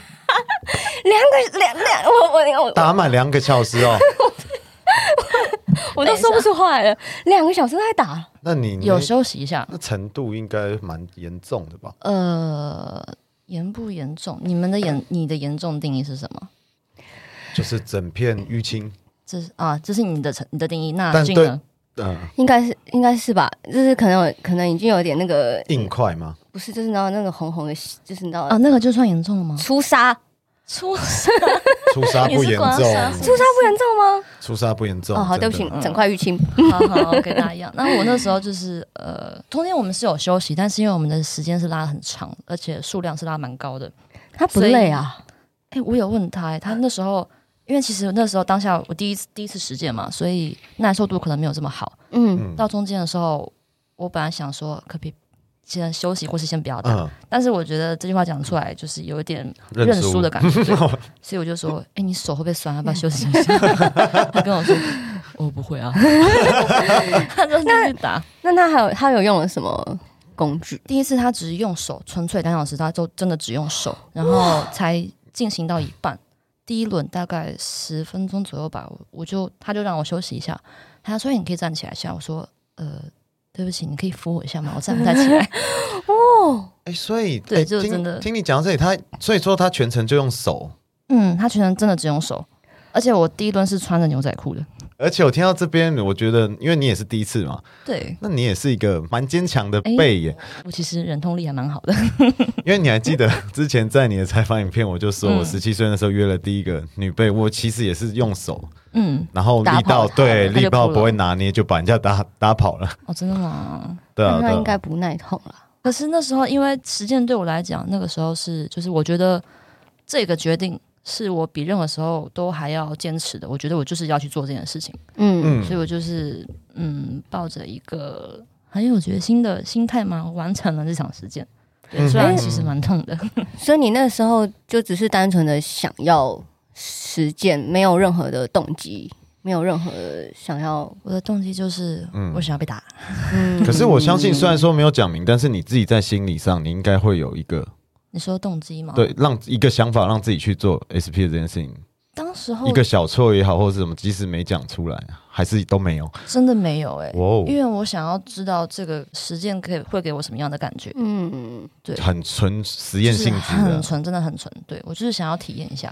我打满2个小时哦， 我都说不出话来了，2个小时都在打。 那你有休息一下？ 那程度应该蛮严重的吧？ 严不严重？你的严重定义是什么？ 就是整片淤青。 这是你的定义。那但呢？ 应该是吧，就是可能已经有点那个硬块吗？ 不是，就是那个红红的，就是那个就算严重了吗？ 出痧不严重， 出痧不严重吗？ 出痧不严重。 好，对不起，整块淤青。 好，跟大家一样。那我那时候就是中间我们是有休息，但是因为我们的时间是拉很长，而且数量是拉蛮高的。 他不累啊？ 我有问他，他那时候。因为其实那时候当下我第一次实践嘛，所以耐受度可能没有这么好。到中间的时候，我本来想说可不可以先休息，或是先不要打。但是我觉得这句话讲出来就是有一点认输的感觉，所以我就说：“你手会不会酸？要不要休息一下？”他跟我说：“我不会啊。”他就继续打。 那他有用了什么工具？ 第一次他只是用手，纯粹2小时，他就真的只用手，然后才进行到一半。第一轮大概10分钟左右吧，他就让我休息一下，他说你可以站起来一下，我说对不起，你可以扶我一下吗？我站不太起来。 所以对，就真的听你讲到这里，所以说他全程就用手， 他全程真的只用手，而且我第一轮是穿着牛仔裤的。 而且我听到这边，我觉得因为你也是第一次嘛， 对， 那你也是一个蛮坚强的背耶。 我其实忍痛力还蛮好的， 因为你还记得之前在你的采访影片，我就说我17岁那时候约了第一个女背，我其实也是用手，然后力道不会拿捏，就把人家打跑了。 真的吗？ 对啊， 那应该不耐痛了。 可是那时候因为实践对我来讲，那个时候就是我觉得这个决定。是我比任何时候都还要坚持的，我觉得我就是要去做这件事情，所以我就是抱着一个很有决心的心态嘛，完成了这场实践。对，虽然其实蛮痛的， 所以你那时候就只是单纯的想要实践，没有任何的动机，没有任何想要。 我的动机就是我想要被打。 可是我相信，虽然说没有讲明，但是你自己在心理上，你应该会有一个。 你说动机吗？ 对，让一个想法让自己去做 SP 的这件事情。 当时候一个小错也好，或者是什么，即使没讲出来，还是都没有。 真的没有因为我想要知道这个实践会给我什么样的感觉。对， 很纯实验性质的， 很纯，真的很纯。对，我就是想要体验一下。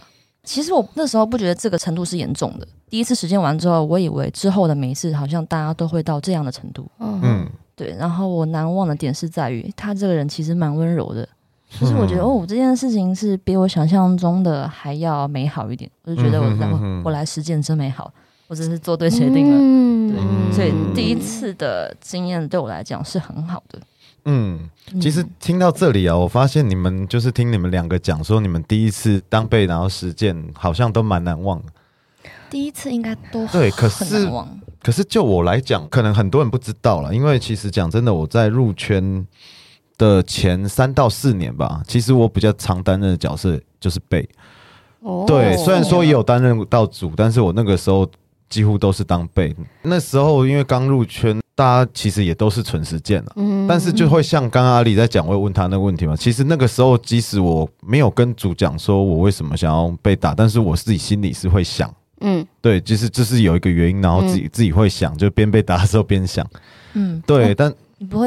其实我那时候不觉得这个程度是严重的，第一次实践完之后，我以为之后的每一次好像大家都会到这样的程度。对。然后我难忘的点是在于他这个人其实蛮温柔的，就是我觉得这件事情是比我想象中的还要美好一点，我就觉得我来实践真美好，我只是做对决定了。对，所以第一次的经验对我来讲是很好的。 其实听到这里啊，我发现你们就是听你们两个讲说，你们第一次当被然后实践，好像都蛮难忘的。 第一次应该都对， 很难忘。 可是就我来讲，可能很多人不知道啦，因为其实讲真的，我在入圈的前3到4年吧，其实我比较常担任的角色就是备。对，虽然说也有担任到主，但是我那个时候几乎都是当备。那时候因为刚入圈，大家其实也都是纯实践了，但是就会像刚刚阿里在讲，我有问他那个问题嘛。其实那个时候，即使我没有跟主讲说我为什么想要被打，但是我自己心里是会想，对，就是这是有一个原因，然后自己会想，就边被打的时候边想，对，但你不会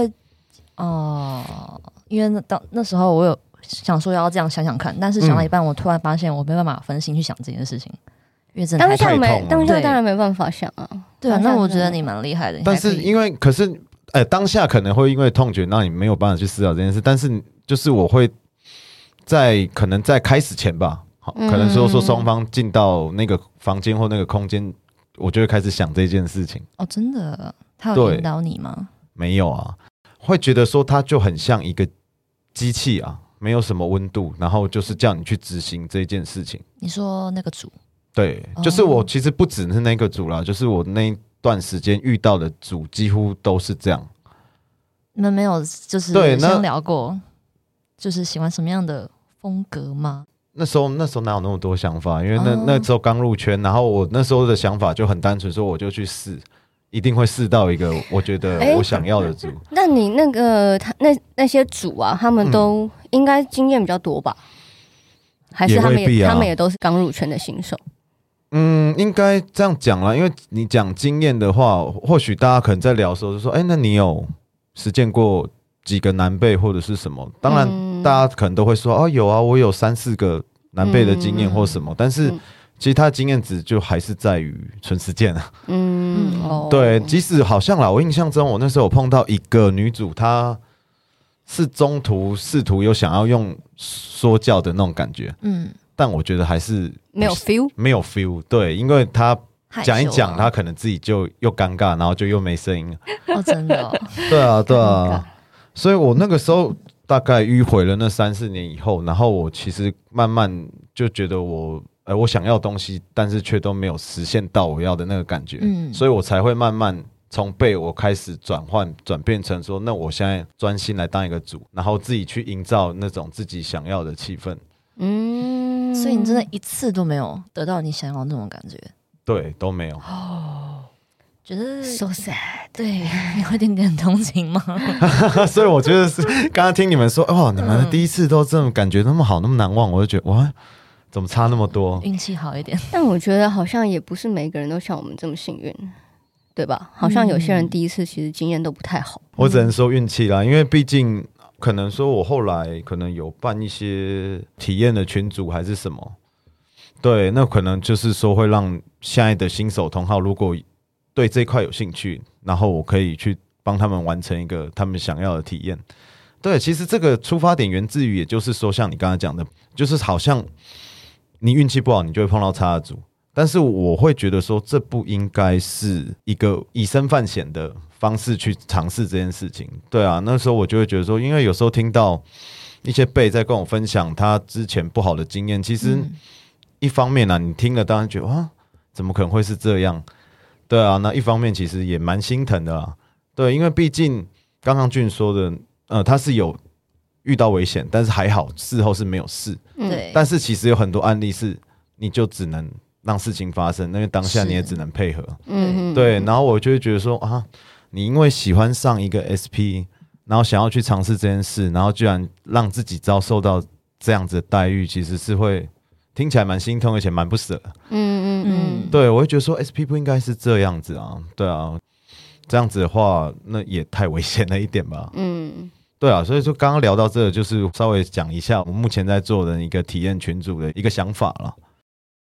因为那时候我有想说要这样想想看，但是想到一半，我突然发现我没办法分心去想这件事情。 当下当然没办法想啊， 对啊，那我觉得你蛮厉害的。 但是因为当下可能会因为痛觉让你没有办法去思考这件事，但是就是我会可能在开始前吧，可能说双方进到那个房间或那个空间，我就会开始想这件事情。 真的？他有引导你吗？ 没有啊，会觉得说他就很像一个机器啊，没有什么温度，然后就是叫你去执行这件事情。 你说那个主？ 对，就是我其实不只是那个组啦，就是我那一段时间遇到的组几乎都是这样。 你们没有就是先聊过，就是喜欢什么样的风格吗？ 那时候哪有那么多想法？因为那时候刚入圈，然后我那时候的想法就很单纯，说我就去试，一定会试到一个我觉得我想要的组。 那你那个那些组啊，他们都应该经验比较多吧？还是他们也都是刚入圈的新手？ 应该这样讲啦，因为你讲经验的话，或许大家可能在聊的时候就说，那你有实践过几个男辈或者是什么？当然，大家可能都会说，有啊，我有3、4个男辈的经验或什么，但是其实他的经验值就还是在于纯实践啊。对，即使好像啦，我印象中我那时候有碰到一个女主，她是中途试图有想要用说教的那种感觉，但我觉得还是没有 feel， 对，因为他讲一讲，他可能自己就又尴尬，然后就又没声音了。 真的对啊，所以我那个时候大概迂回了那3、4年以后，然后我其实慢慢就觉得我想要的东西，但是却都没有实现到我要的那个感觉，所以我才会慢慢从被我开始转变成说，那我现在专心来当一个主，然后自己去营造那种自己想要的气氛。 所以你真的一次都没有得到你想要的那种感觉？ 对，都没有。 觉得 so sad。 对，有一点点同情吗？ 所以我觉得是刚刚听你们说，你们的第一次都这种感觉那么好，那么难忘，我就觉得哇，怎么差那么多？ 运气好一点。 但我觉得好像也不是每个人都像我们这么幸运，对吧？好像有些人第一次其实经验都不太好。 我只能说运气啦，因为毕竟。可能说我后来可能有办一些体验的群组还是什么，对，那可能就是说会让现在的新手同好如果对这一块有兴趣，然后我可以去帮他们完成一个他们想要的体验。对，其实这个出发点源自于，也就是说像你刚才讲的，就是好像你运气不好你就会碰到差的组，但是我会觉得说这不应该是一个以身犯险的方式去尝试这件事情。对啊，那时候我就会觉得说，因为有时候听到一些辈在跟我分享他之前不好的经验，其实一方面啊，你听了当然觉得哇，怎么可能会是这样？对啊，那一方面其实也蛮心疼的啦。对，因为毕竟刚刚俊说的，他是有遇到危险，但是还好事后是没有事。 对， 但是其实有很多案例是你就只能让事情发生，因为当下你也只能配合。对，然后我就会觉得说啊。你因为喜欢上一个 SP， 然后想要去尝试这件事，然后居然让自己遭受到这样子的待遇，其实是会听起来蛮心痛，而且蛮不舍。对，我会觉得说 SP 不应该是这样子啊，对啊，这样子的话，那也太危险了一点吧。对啊，所以说刚刚聊到这个，就是稍微讲一下我目前在做的一个体验群组的一个想法了。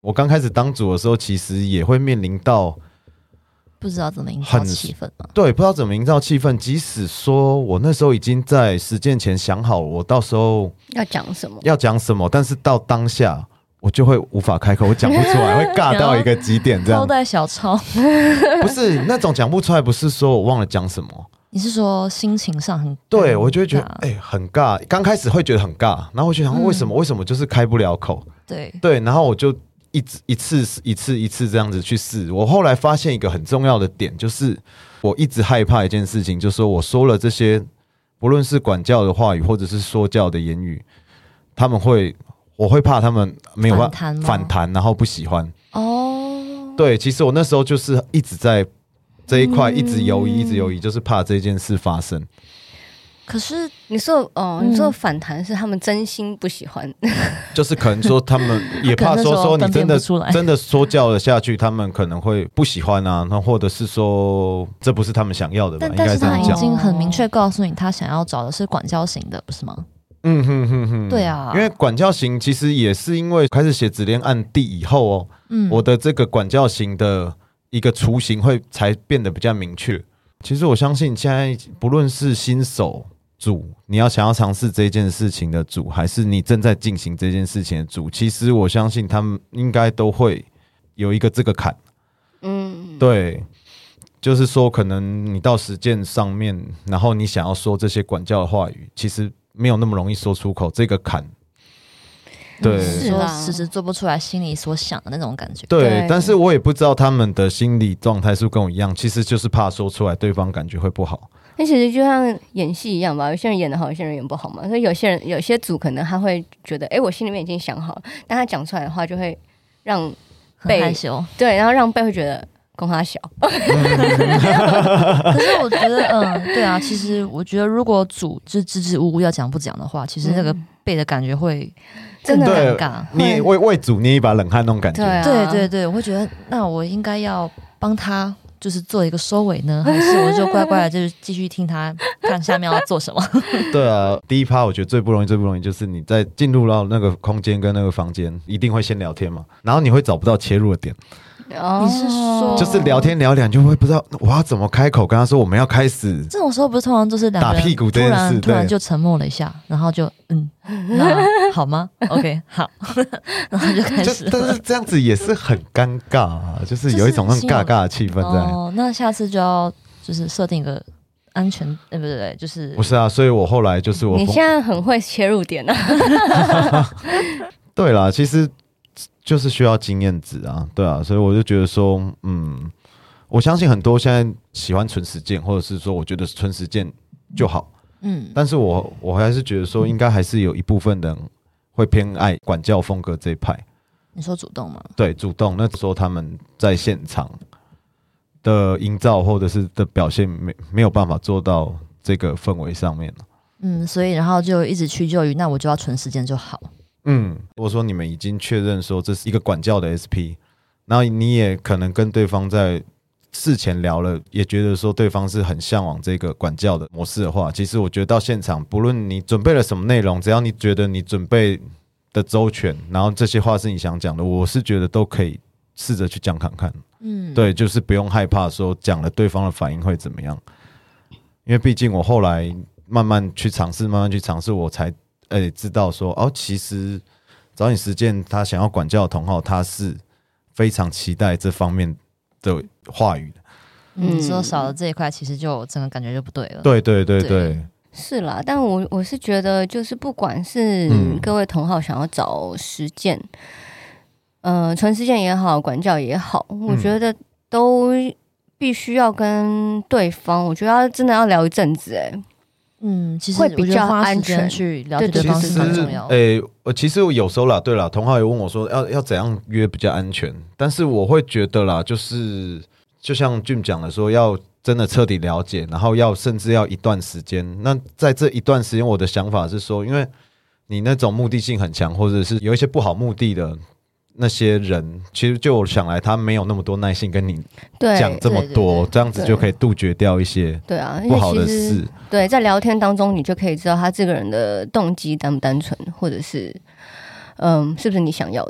我刚开始当组的时候，其实也会面临到不知道怎么营造气氛嘛。 对，不知道怎么营造气氛。即使说我那时候已经在实践前想好我到时候要讲什么， 但是到当下我就会无法开口，我讲不出来，会尬到一个极点这样。 偷带小抄， 不是那种讲不出来，不是说我忘了讲什么。 你是说心情上很尬？ 对，我就会觉得很尬。刚开始会觉得很尬，然后我就想为什么就是开不了口？对，然后我就一次这样子去试。我后来发现一个很重要的点，就是我一直害怕一件事情，就是说我说了这些，不论是管教的话语或者是说教的言语，我会怕他们没有办法反弹，然后不喜欢。 哦， 对，其实我那时候就是一直在这一块一直犹疑，就是怕这件事发生。 可是你说反弹是他们真心不喜欢， 就是可能说他们也怕说你真的说教了下去，他们可能会不喜欢啊，那或者是说这不是他们想要的吧？ 但是他已经很明确告诉你，他想要找的是管教型的，不是吗？对啊， 因为管教型其实也是因为开始写指令案地以后我的这个管教型的一个雏形才变得比较明确。其实我相信现在不论是新手组，你想要尝试这件事情的组，还是你正在进行这件事情的组，其实我相信他们应该都会有一个这个坎。对，就是说可能你到实践上面，然后你想要说这些管教的话语，其实没有那么容易说出口，这个坎。对， 说迟迟做不出来心里所想的那种感觉。 对，但是我也不知道他们的心理状态是不是跟我一样，其实就是怕说出来对方感觉会不好。 那其实就像演戏一样吧，有些人演得好，有些人演不好嘛。所以有些组可能他会觉得，我心里面已经想好了，但他讲出来的话就会让很害羞。 对，然后让贝会觉得供他小。 可是我觉得，对啊，其实我觉得如果组就支支吾吾要讲不讲的话，其实那个贝的感觉会真的尴尬， 你为组捏一把冷汗那种感觉。 对，我会觉得那我应该要帮他就是做一个收尾呢，还是我就乖乖的就是继续听他看下面要做什么？ 对啊，第一趴我觉得最不容易就是你在进入到那个空间跟那个房间，一定会先聊天嘛，然后你会找不到切入的点。 你是说就是聊天聊两就会不知道我要怎么开口跟他说我们要开始？ 这种时候不是通常都是两个人打屁股这件事， 突然就沉默了一下，然后就那好吗 ？OK 好，然后就开始。 但是这样子也是很尴尬啊，就是有一种那种尬尬的气氛在。 那下次就要就是设定一个安全，不对，就是不是啊？所以我后来就是你现在很会切入点啊。 对啦，其实就是需要经验值啊，对啊，所以我就觉得说，我相信很多现在喜欢纯实践，或者是说我觉得纯实践就好，但是我还是觉得说，应该还是有一部分人会偏爱管教风格这一派。 你说主动吗？ 对，主动。那时候他们在现场的营造或者是的表现没有办法做到这个氛围上面， 所以然后就一直屈就于那我就要纯实践就好。 如果说你们已经确认说这是一个管教的 SP， 然后你也可能跟对方在事前聊了，也觉得说对方是很向往这个管教的模式的话，其实我觉得到现场，不论你准备了什么内容，只要你觉得你准备的周全，然后这些话是你想讲的，我是觉得都可以试着去讲看看。对，就是不用害怕说讲了对方的反应会怎么样，因为毕竟我后来慢慢去尝试，我才知道说其实早点实践他想要管教的同好，他是非常期待这方面的话语的。 说少了这一块，其实就整个感觉就不对了。 对， 是啦，但我是觉得，就是不管是各位同好想要找实践，纯实践也好，管教也好，我觉得都必须要跟对方，我觉得真的要聊一阵子， 其实会比较安全去了解对方是很重要的。 其实有时候啦，对啦，同好也问我说要怎样约比较安全，但是我会觉得啦，就是就像 Jim 讲的说，要真的彻底了解，然后甚至要一段时间。那在这一段时间，我的想法是说，因为你那种目的性很强，或者是有一些不好目的的那些人，其实就我想来，他没有那么多耐性跟你讲这么多，这样子就可以杜绝掉一些不好的事。 对，在聊天当中，你就可以知道他这个人的动机单不单纯，或者是是不是你想要的。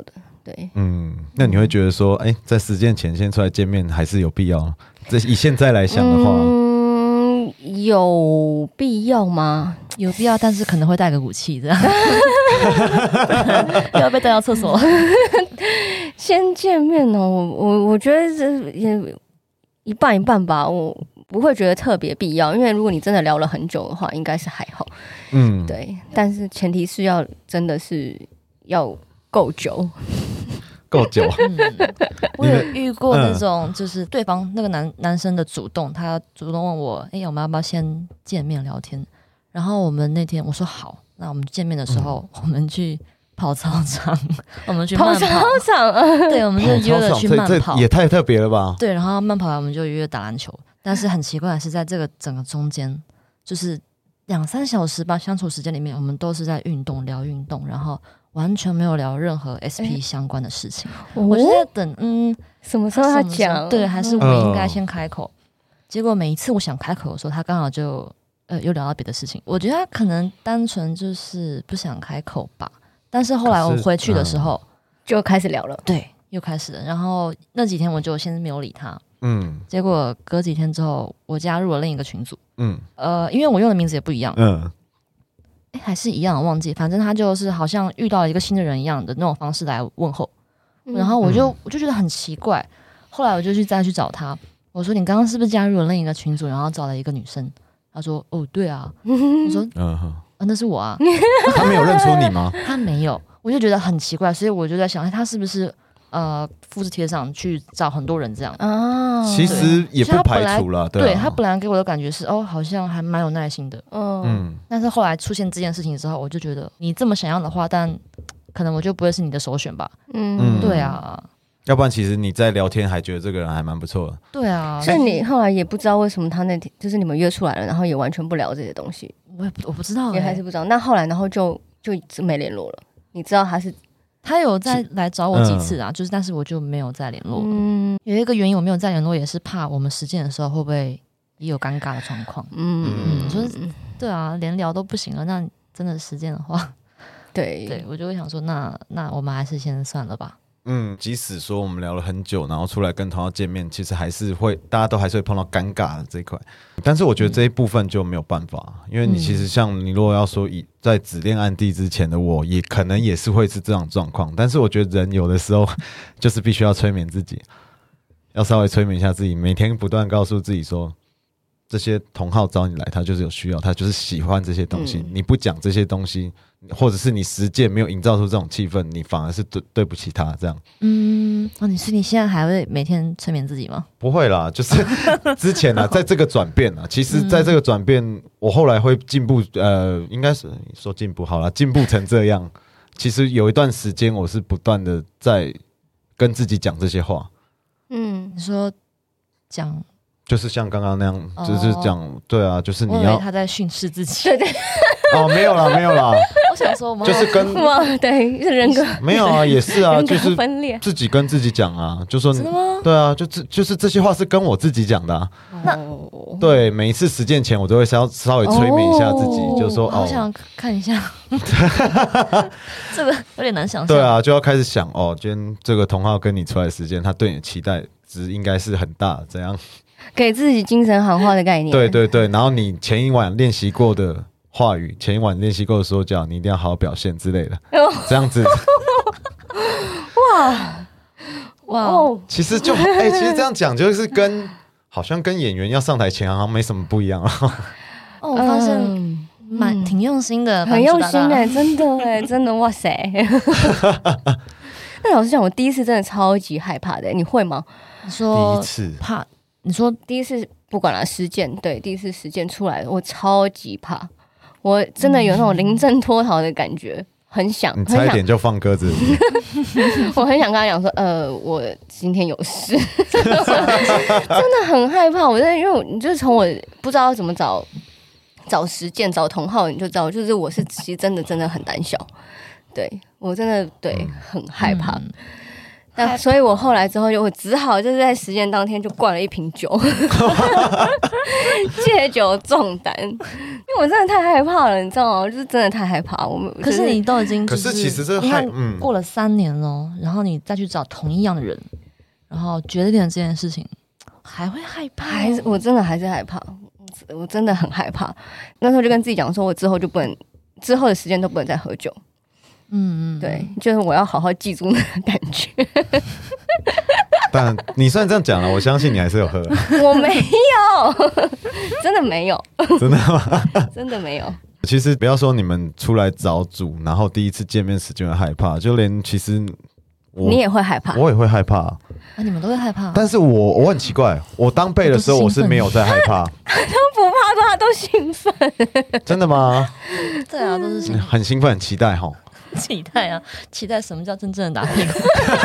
对， 那你会觉得说，在实践前先出来见面还是有必要？这以现在来想的话， 有必要吗？ 有必要，但是可能会带个武器这样，又要被带到厕所。 先见面哦，我觉得这也一半一半吧，我不会觉得特别必要，因为如果你真的聊了很久的话，应该是还好。对，但是前提是要真的是要够久。 够久。 我有遇过那种，就是对方那个男生的主动，他主动问我，我们要不要先见面聊天？然后我们那天我说好，那我们见面的时候，我们去跑操场，我们去慢跑。 跑操场， 对，我们就约了去慢跑， 这也太特别了吧？ 对，然后慢跑完我们就约打篮球，但是很奇怪的是，在这个整个中间，就是2-3小时吧，相处时间里面，我们都是在聊运动，然后完全没有聊任何 SP 相关的事情。我就在等， 什么时候他讲？ 对，还是我应该先开口？结果每一次我想开口的时候，他刚好就又聊到别的事情。我觉得他可能单纯就是不想开口吧。但是后来我回去的时候， 就开始聊了。 对，又开始了。然后那几天我就先没有理他。结果隔几天之后，我加入了另一个群组。因为我用的名字也不一样。还是一样的，忘记。反正他就是好像遇到了一个新的人一样的那种方式来问候。然后我就觉得很奇怪。后来我就再去找他，我说你刚刚是不是加入了另一个群组，然后找了一个女生？他说哦，对啊。我说那是我啊。 他没有认出你吗？ 他没有，我就觉得很奇怪，所以我就在想，他是不是复制贴上去找很多人这样啊？ 其实也不排除了， 对，他本来给我的感觉是好像还蛮有耐心的，但是后来出现这件事情之后，我就觉得你这么想要的话，但可能我就不会是你的首选吧。对啊。 要不然其实你在聊天还觉得这个人还蛮不错的。 对啊， 所以你后来也不知道为什么他那天就是你们约出来了，然后也完全不聊这些东西。 我不知道， 也还是不知道。那后来然后就没联络了。你知道他有再来找我几次啊，但是我就没有再联络了。有一个原因我没有再联络，也是怕我们实践的时候会不会也有尴尬的状况。就是对啊，连聊都不行了，那真的实践的话，对我就会想说，那我们还是先算了吧。 即使说我们聊了很久，然后出来跟同学见面，其实还是会大家都还是会碰到尴尬的这一块。但是我觉得这一部分就没有办法，因为你其实像你如果要说在指恋暗地之前的我，也可能也是会是这种状况。但是我觉得人有的时候就是必须要催眠自己，要稍微催眠一下自己，每天不断告诉自己说，这些同好找你来，他就是有需要，他就是喜欢这些东西。你不讲这些东西，或者是你实践没有营造出这种气氛，你反而是对不起他这样。 你现在还会每天催眠自己吗？ 不会啦，就是之前啊，在这个转变啊，其实在这个转变，我后来会进步，应该是说进步好了，进步成这样。其实有一段时间，我是不断的在跟自己讲这些话。 你说讲。 就是像刚刚那样，就是讲，对啊，就是你要。 我以为他在训斥自己。 对。 没有啦。 我想说， 就是跟对人格没有啊，也是啊，就是分裂， 自己跟自己讲啊，就说真的吗？ 对啊，就是这些话是跟我自己讲的啊。对，每一次实践前，我都会稍微催眠一下自己，就说好想看一下，这个有点难想象。 对啊，就要开始想今天这个同好跟你出来实践，他对你的期待值应该是很大，这样。 给自己精神喊话的概念。 对，然后你前一晚练习过的话语，前一晚练习过的说教，你一定要好好表现之类的，这样子。哇！其实其实这样讲就是好像跟演员要上台前好像没什么不一样啊。 我发现挺用心的， 很用心真的哇塞！那老实讲，我第一次真的超级害怕的，你会吗？ 你说第一次怕？你说第一次不管了实践，对，第一次实践出来，我超级怕，我真的有那种临阵脱逃的感觉，很想， 你差一点就放鸽子。 我很想跟他讲说，我今天有事，真的很害怕。我真的因为你就是从我不知道怎么找实践找同好，你就知道，就是我是其实真的很胆小，对我真的很害怕。 但所以我后来之后我只好就是在实践当天就灌了1瓶酒，借酒壮胆，因为我真的太害怕了，你知道吗？就是真的太害怕。 可是你都已经、 可是其实这过了3年了，然后你再去找同一样的人，然后决定了这件事情，还会害怕？ 我真的还是害怕，我真的很害怕。那时候就跟自己讲说，我之后的时间都不能再喝酒。对，就是我要好好记住那个感觉。 但你虽然这样讲了，我相信你还是有喝。 我没有，真的没有。 真的吗？ 真的没有。 其实不要说你们出来找组，然后第一次见面时就会害怕，就连其实你也会害怕， 我也会害怕。 你们都会害怕？ 但是我很奇怪，我当备的时候我是没有在害怕， 他都不怕，他都兴奋。 真的吗？ 对啊，都是兴奋， 很兴奋，很期待齁。 期待啊！期待什么叫真正的打屁股？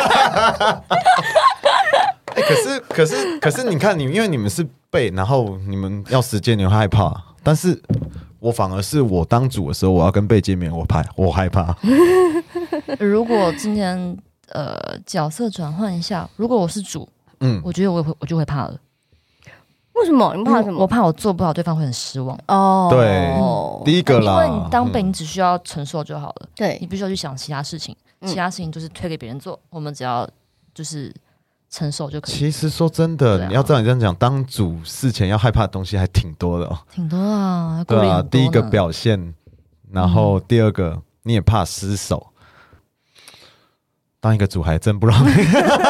可是你看因为你们是备，然后你们要实践，你会害怕。但是我反而是我当主的时候，我要跟备见面，我害怕。 如果今天角色转换一下，如果我是主，我觉得我就会怕了。 为什么？你怕什么？ 我怕我做不好，对方会很失望。 对，第一个啦， 因为你当备，你只需要承受就好了。 对， 你必须要去想其他事情，其他事情就是推给别人做，我们只要就是承受就可以。 其实说真的，你要照你这样讲，当主事前要害怕的东西还挺多的哦。 挺多啊， 对啊，第一个表现，然后第二个你也怕失手。当一个主还真不容易。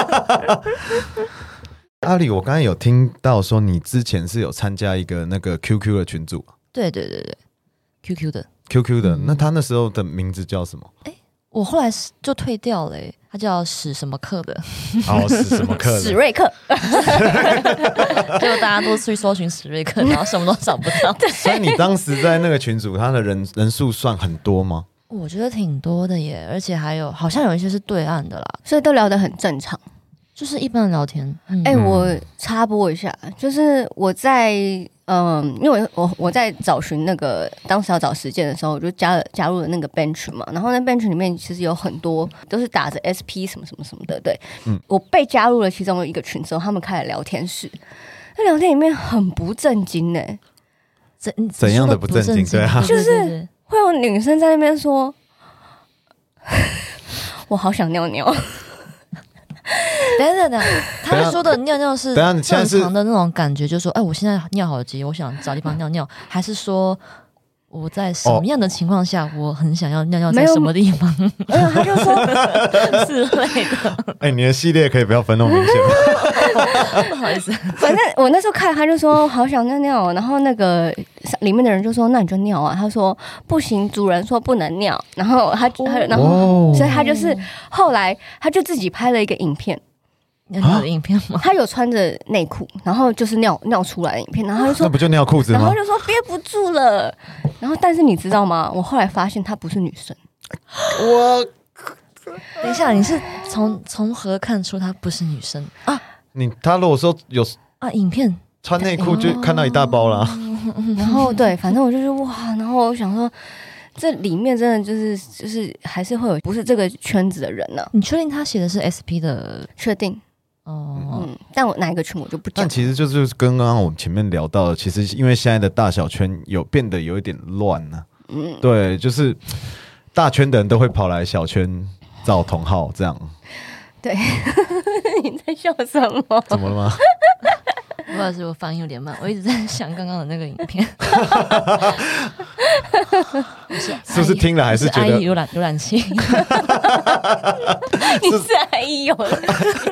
阿里，我刚才有听到说你之前是有参加一个那个 QQ 的群组。 对 QQ 的。 那他那时候的名字叫什么？ 我后来就退掉了，他叫史什么课的。 史什么课的？ 史瑞克。 结果大家都去搜寻史瑞克，然后什么都找不到。 所以你当时在那个群组，他的人数算很多吗？ 我觉得挺多的耶，而且还有好像有一些是对岸的啦， 所以都聊得很正常。 就是一般的聊天。 我插播一下，就是我在因为我在找寻那个当时要找实践的时候，我就加入了那个 bench 嘛，然后那 bench 里面其实有很多都是打着 SP 什么什么什么的，对，我被加入了其中一个群之后，他们开了聊天室，那聊天里面很不正经欸， 怎样的不正经？对啊， 就是会有女生在那边说，我好想尿尿。 等，他说的尿尿是正常的那种感觉，就是说，我现在尿好急，我想找地方尿尿，还是说我在什么样的情况下，我很想要尿尿，在什么地方？ 他就说之类的。 你的系列可以不要分那么明显吗？ 不好意思， 反正我那时候看他就说好想尿尿，然后那个里面的人就说那你就尿啊，他说不行，主人说不能尿，然后所以他就是后来他就自己拍了一个影片。 尿的影片吗？ 他有穿着内裤，然后就是尿出来的影片，然后他就说那不就尿裤子吗？ 然后就说憋不住了，然后但是你知道吗？我后来发现她不是女生。 等一下，你是从何看出她不是女生啊？ 他如果说有影片穿内裤就看到一大包啦。 然后对，反正我就是哇，然后我想说。这里面真的就是还是会有不是这个圈子的人呢。 你确定他写的是 SP 的？ 确定。但我哪一个群我就不讲。 但其实就是跟刚刚我们前面聊到的，其实因为现在的大小圈变得有一点乱了。对，就是大圈的人都会跑来小圈找同好这样。 对，你在笑什么？ 怎么了吗？ 不好意思，我反应有点慢，我一直在想刚刚的那个影片。 是不是听了还是觉得有染气？你是阿姨有了。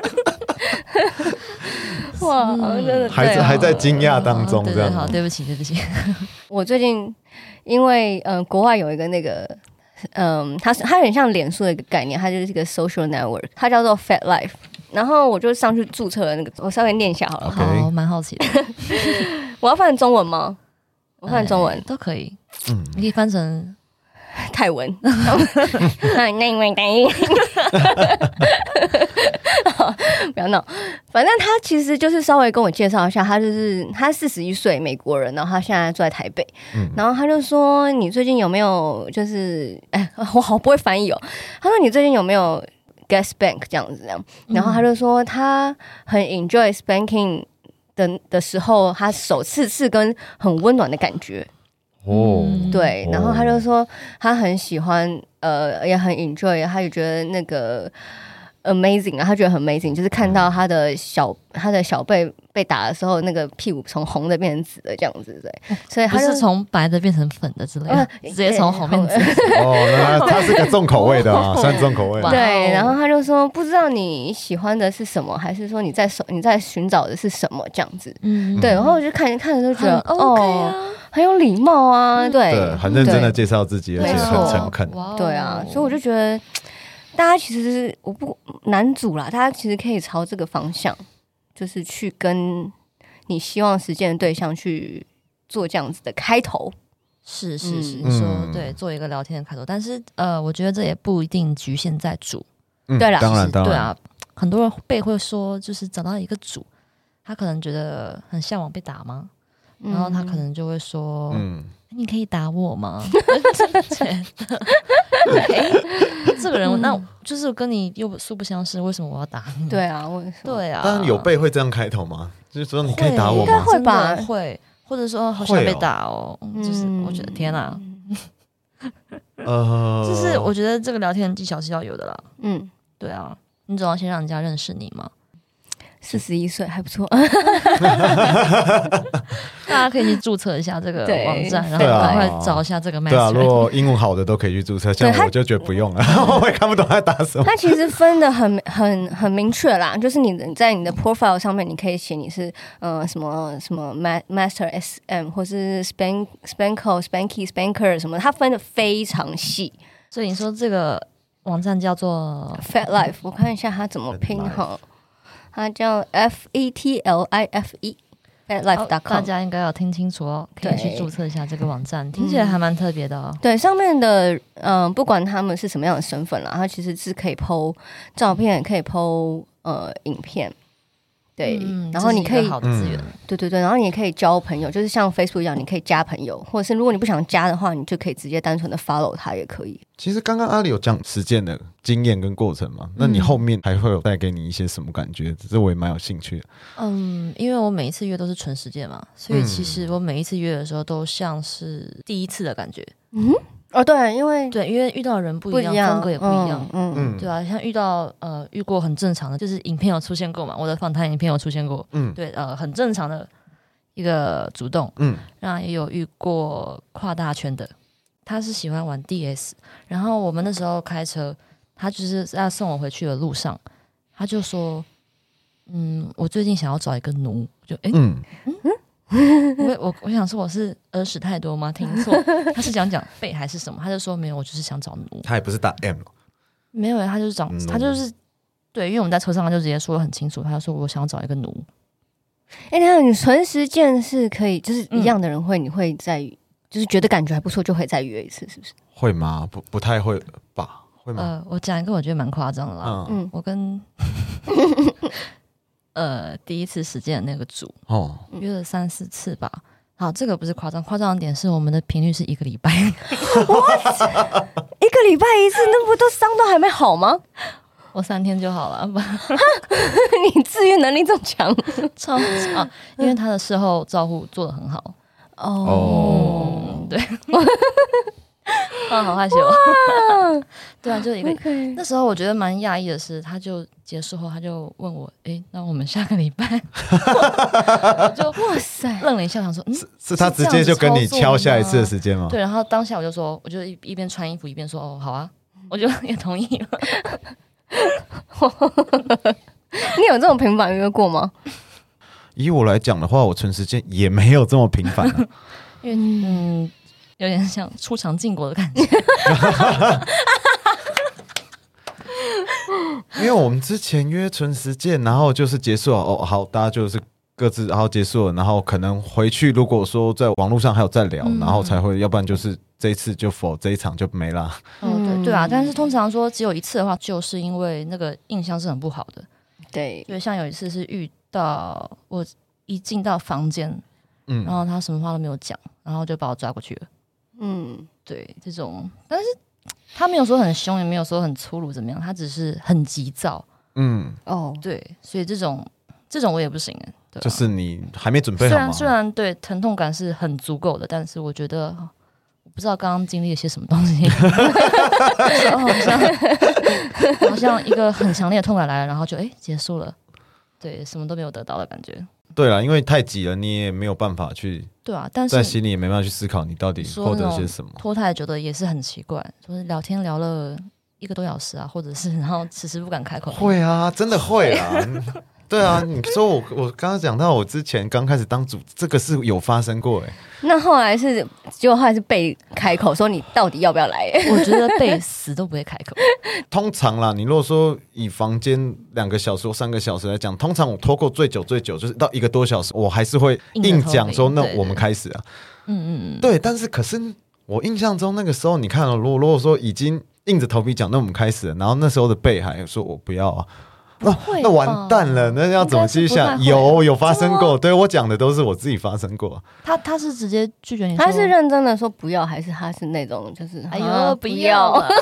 哇，真的还在惊讶当中，这样。 好，对不起。 我最近因为国外有一个那个它很像脸书的一个概念，它就是一个 social network， 它叫做 Fat Life。然后我就上去注册了那个，我稍微念一下好了。 好，蛮好奇的。 我要翻成中文吗？我翻成中文都可以。你可以翻成泰文。不要闹。反正他其实就是稍微跟我介绍一下，他41岁美国人，然后他现在住在台北。然后他就说：“你最近有没有就是我好不会翻译哦。”他说：“你最近有没有 get spank 这样子，然后他就说他很 enjoy spanking 的时候，他手刺跟很温暖的感觉。对，然后他就说他很喜欢，也很 enjoy， 他也觉得那个 amazing 啊，他觉得很 amazing， 就是看到他的小背被打的时候，那个屁股从红的变成紫的这样子，对，所以他就是从白的变成粉的之类的，直接从红变紫。 那他是个重口味的啊，算重口味。 对，然后他就说不知道你喜欢的是什么，还是说你在寻找的是什么这样子。对，然后我就看着就觉得很有礼貌啊，对， 很认真的介绍自己，而且很诚恳。 对啊，所以我就觉得大家其实男主啦，大家其实可以朝这个方向，就是去跟你希望实践的对象去做这样子的开头。 是，你说对，做一个聊天的开头。但是我觉得这也不一定局限在主。 对啦， 当然， 对啊，很多人会说，就是找到一个主，他可能觉得很向往被打吗？然后他可能就会说：“你可以打我吗？”这个人那就是跟你又素不相识，为什么我要打你？ 对啊， 对啊。 当然有辈会这样开头吗？就是说你可以打我吗？ 应该会吧， 会，或者说好想被打哦。就是我觉得天哪，就是我觉得这个聊天技巧是要有的啦。对啊，你总要先让人家认识你嘛。 41岁还不错， 大家可以去注册一下这个网站，然后赶快找一下这个 match。 对啊，如果英文好的都可以去注册，像我就觉得不用了，我也看不懂他打什么。 他其实分的很明确啦，就是你在你的 profile 上面，你可以写你是什么 master SM 或是 spanker 什么，他分的非常细。 所以你说这个网站叫做 Fat Life， 我看一下它怎么拼哈。它叫 FETLIFE，fatlife.com， 大家应该要听清楚哦，可以去注册一下这个网站，听起来还蛮特别的哦。 对，上面的不管他们是什么样的身份啦，它其实是可以 po 照片，可以 po 影片。对，然后你可以好的资源， 对，然后你也可以交朋友，就是像 Facebook 一样，你可以加朋友，或者是如果你不想加的话，你就可以直接单纯的 follow 他也可以。 其实刚刚阿里有讲实践的经验跟过程嘛，那你后面还会有带给你一些什么感觉？这我也蛮有兴趣的。 因为我每一次约都是纯实践嘛，所以其实我每一次约的时候都像是第一次的感觉。 对，因为遇到的人不一样，风格也不一样，对啊，像遇过很正常的，就是影片有出现过嘛，我的访谈影片有出现过，对，很正常的一个主动，然后也有遇过跨大圈的，他是喜欢玩 DS， 然后我们那时候开车，他就是要送我回去的路上，他就说，我最近想要找一个奴，就我想说我是耳屎太多吗？听错，他是讲背还是什么？他就说没有，我就是想找奴。 他也不是打 M， 没有，他就是他就是对，因为我们在车上他就直接说得很清楚，他就说我想要找一个奴。 那你纯实践是可以，就是一样的人你会再就是觉得感觉还不错，就会再约一次，是不是？ 会吗？不太会吧？会吗？ 我讲一个我觉得蛮夸张的啦。我跟第一次实践的那个组约了3-4次吧。好，这个不是夸张，夸张的点是我们的频率是1个礼拜。 What？ 1个礼拜一次，那不都伤都还没好吗？ 我3天就好了。 你治愈能力这么强， 超强！因为他的事后照护做得很好。对。好害羞。对啊，就一个那时候我觉得蛮讶异的是，他就结束后他就问我，那我们下个礼拜，我就哇塞愣了一下，想说， 是他直接就跟你敲下一次的时间吗？ 对，然后当下我就说，我就一边穿衣服一边说，好啊，我就也同意了。 你有这种频繁约过吗？ 以我来讲的话，我纯实践也没有这么频繁啊。 因为有点像出场禁果的感觉。 因为我们之前约纯实践，然后就是结束了好，大家就是各自，然后结束了，然后可能回去，如果说在网络上还有再聊，然后才会，要不然就是这一次就否这一场就没了。 对啊，但是通常说只有一次的话，就是因为那个印象是很不好的。对，因为像有一次是遇到我一进到房间，然后他什么话都没有讲，然后就把我抓过去了。对，这种，但是他没有说很凶，也没有说很粗鲁怎么样，他只是很急躁。对，所以这种我也不行对就是你还没准备好吗？ 虽然对疼痛感是很足够的，但是我觉得我不知道刚刚经历了些什么东西，好像一个很强烈的痛感来了，然后就结束了，对，什么都没有得到的感觉。 对啦，因为太急了，你也没有办法去。 对啊，但是在心里也没办法去思考你到底获得些什么。 拖太久的也是很奇怪，就是聊天聊了1个多小时啊，或者是然后迟迟不敢开口。 会啊，真的会啊。对啊，你说我刚刚讲到我之前刚开始当主，这个是有发生过那后来是结果后来是被开口说你到底要不要来？ 我觉得被死都不会开口。 通常啦，你如果说以房间2个小时或3个小时来讲，通常我拖过最久就是到1个多小时，我还是会硬讲说那我们开始啊。对，但是可是我印象中那个时候，你看如果说已经硬着头皮讲，那我们开始了，然后那时候的被还说我不要啊。那完蛋了，那要怎么继续下？有发生过，对我讲的都是我自己发生过。 他是直接拒绝你说， 他是认真的说不要，还是他是那种就是哎呦不要了？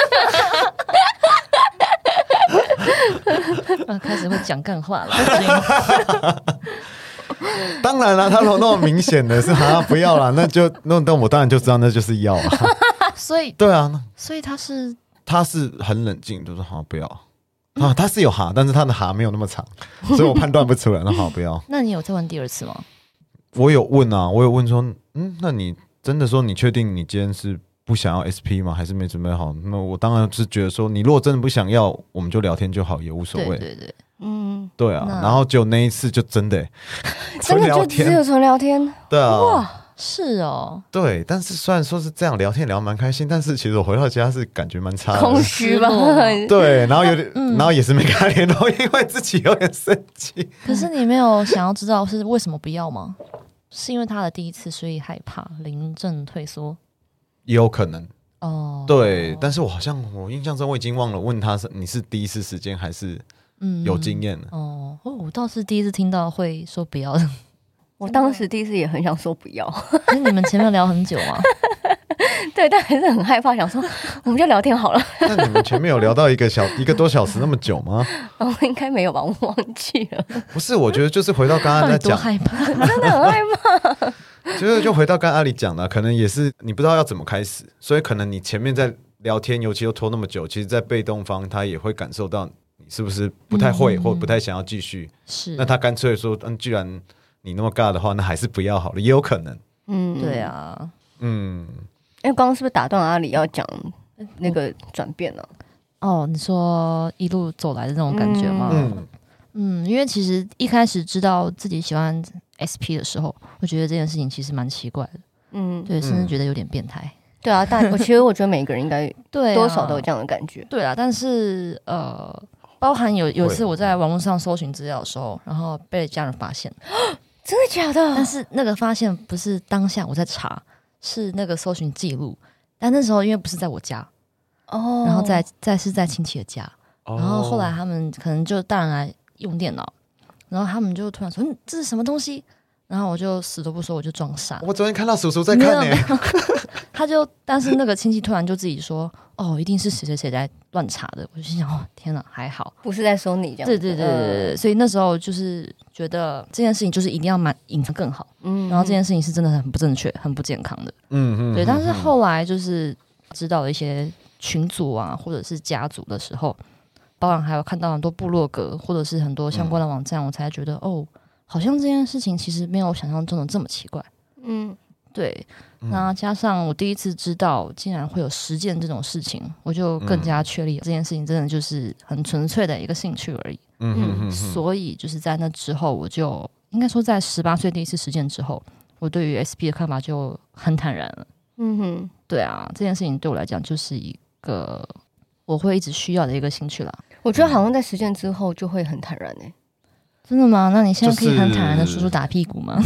开始会讲干话了。 当然了，他如果那么明显的是不要了，那我当然就知道那就是要啊。 所以对啊， 所以他是很冷静，就是不要。他是有但是他的没有那么长，所以我判断不出来。那好，不要。 那你有再问第2次吗？ 我有问说，那你真的说你确定你今天是不想要 SP 吗？还是没准备好？那我当然是觉得说，你如果真的不想要，我们就聊天就好，也无所谓。 对， 对啊。然后就那一次就真的真的就只有纯聊天。 对啊。 哇。是哦， 对，但是虽然说是这样聊天聊蛮开心，但是其实我回到家是感觉蛮差的， 空虚吧？ 对，然后有点，然后也是没跟他联络，因为自己有点生气。 可是你没有想要知道是为什么不要吗？是因为他的第1次，所以害怕临阵退缩？ 也有可能对，但是我印象中我已经忘了问他你是第1次时间还是有经验了。 我倒是第1次听到会说不要的。 我当时第1次也很想说不要， 可是你们前面聊很久吗？ 对，但还是很害怕，想说我们就聊天好了。 那你们前面有聊到1个多小时那么久吗？ 应该没有吧，我忘记了。 不是，我觉得就是回到刚刚在讲， 害怕， 真的很害怕。 就回到刚刚阿里讲的，可能也是你不知道要怎么开始，所以可能你前面在聊天，尤其又拖那么久，其实在被动方他也会感受到你是不是不太会或不太想要继续。 是， 那他干脆说，既然你那么尬的话，那还是不要好了，也有可能。 对啊， 因为刚刚是不是打断阿里要讲那个转变呢？ 你说一路走来的那种感觉吗？因为其实一开始知道自己喜欢 SP 的时候，我觉得这件事情其实蛮奇怪的。对，甚至觉得有点变态。 对啊，但我觉得每个人应该多少都有这样的感觉。 对啊，但是包含有一次我在网络上搜寻资料的时候，然后被家人发现。 真的假的？ 但是那个发现不是当下我在查，是那个搜寻记录。但那时候因为不是在我家，然后再是在亲戚的家，然后后来他们可能就大人来用电脑，然后他们就突然说：“这是什么东西？”然后我就死都不说，我就装傻。 我昨天看到叔叔在看呢， 但是那个亲戚突然就自己说：“一定是谁谁谁在乱查的。”我就心想：“天哪，还好不是在说你这样。” 对，所以那时候就是觉得这件事情就是一定要隐藏更好，然后这件事情是真的很不正确、很不健康的，对。但是后来就是知道了一些群组啊，或者是家族的时候，包含还有看到很多部落格或者是很多相关的网站，我才觉得好像这件事情其实没有想象中的这么奇怪。对。那加上我第1次知道竟然会有实践这种事情，我就更加确立这件事情真的就是很纯粹的一个兴趣而已。所以就是在那之后，我就应该说在18岁第1次实践之后，我对于 SP 的看法就很坦然了。对啊，这件事情对我来讲就是一个我会一直需要的一个兴趣啦。 我觉得好像在实践之后就会很坦然欸。 真的吗？那你现在可以很坦然的说出打屁股吗？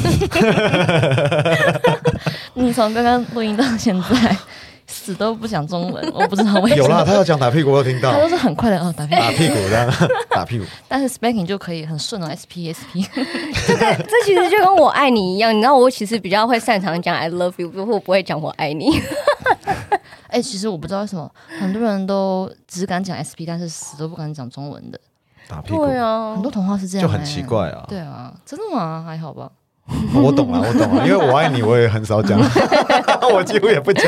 你从刚刚录音到现在死都不讲中文，我不知道为什么。 有啦，他要讲打屁股，我有听到。 他都是很快的打屁股， 打屁股的，打屁股。 但是 speaking 就可以很顺的 SP。 这其实就跟我爱你一样，你知道我其实比较会擅长讲 I love you， 不会讲我爱你。 其实我不知道为什么很多人都只敢讲 SP， 但是死都不敢讲中文的。 打屁股。 对啊， 很多童话是这样， 就很奇怪啊。 对啊，真的吗？还好吧。 我懂了，因为我爱你，我也很少讲，我几乎也不讲。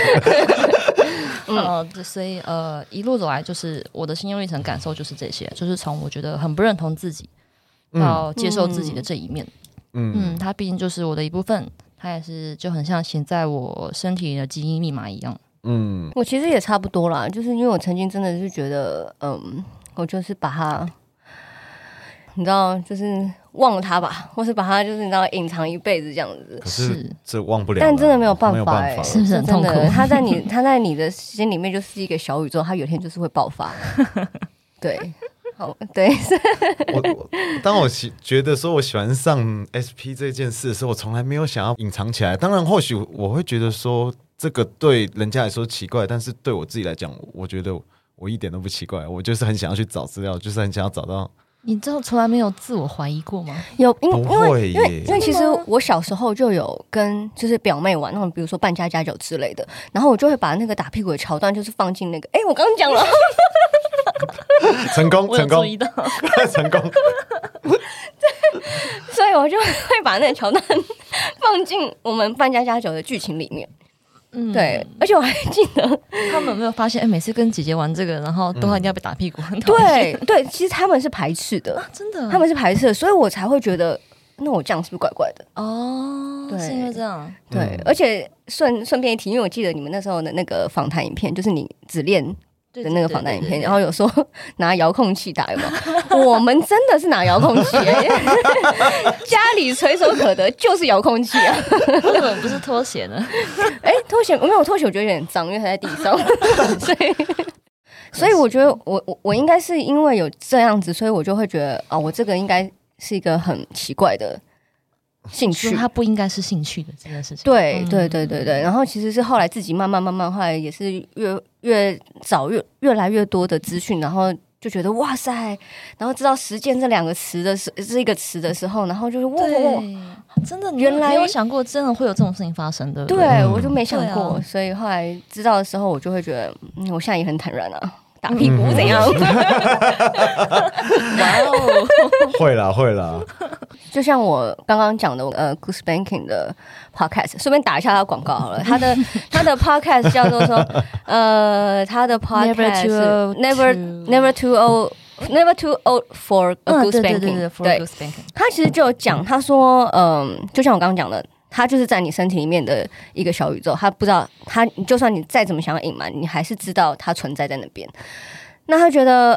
所以一路走来，就是我的心路历程感受就是这些，就是从我觉得很不认同自己，到接受自己的这一面。它毕竟就是我的一部分，它也是就很像写在我身体的基因密码一样。 我其实也差不多啦，就是因为我曾经真的是觉得，我就是把它，你知道，就是忘了它吧，或是把它就是你知道隐藏一辈子这样子。 可是这忘不了， 但真的没有办法， 是不是很痛苦？ 它在你的心里面就是一个小宇宙，它有一天就是会爆发。对。好，对。 当我觉得说我喜欢上 SP 这件事的时候，我从来没有想要隐藏起来。当然，或许我会觉得说这个对人家来说奇怪，但是对我自己来讲，我觉得我一点都不奇怪。我就是很想要去找资料，就是很想要找到。 你知道从来没有自我怀疑过吗？ 有， 因为其实我小时候就有跟就是表妹玩那种，比如说扮家家酒之类的，然后我就会把那个打屁股的桥段就是放进那个，我刚刚讲了。 成功， 我有注意到成功。 所以我就会把那个桥段放进我们扮家家酒的剧情里面。对，而且我还记得他们有没有发现，每次跟姐姐玩这个，然后都一定要被打屁股。 对，其实他们是排斥的， 真的， 他们是排斥的，所以我才会觉得，那我这样是不是怪怪的？ 对，是因为这样。 对，而且顺便一提，因为我记得你们那时候的那个访谈影片，就是你只练的那个访谈影片，然后有说拿遥控器打，有没有？我们真的是拿遥控器，家里随手可得就是遥控器啊。 为什么不是拖鞋呢？ 拖鞋没有，拖鞋我觉得有点脏，因为它在地上，所以我觉得我应该是因为有这样子，所以我就会觉得我这个应该是一个很奇怪的兴趣， 它不应该是兴趣的这件事情。 对。然后其实是后来自己慢慢，后来也是越找越来越多的资讯，然后就觉得哇塞，然后知道实践这两个词的这一个词的时候，然后就是哇， 真的原来没有想过真的会有这种事情发生的。 对，我就没想过，所以后来知道的时候，我就会觉得，我现在也很坦然啊。打屁股怎样？ 哇哦， 会啦。 就像我刚刚讲的，Goose Banking 的 podcast， 顺便打一下他的广告好了。他的 podcast 叫做说，他的 podcast Never too old for a Goose Banking。对，他其实就有讲，他说，就像我刚刚讲的。它就是在你身体里面的一个小宇宙，他不知道他，就算你再怎么想要隐瞒，你还是知道它存在在那边。那他觉得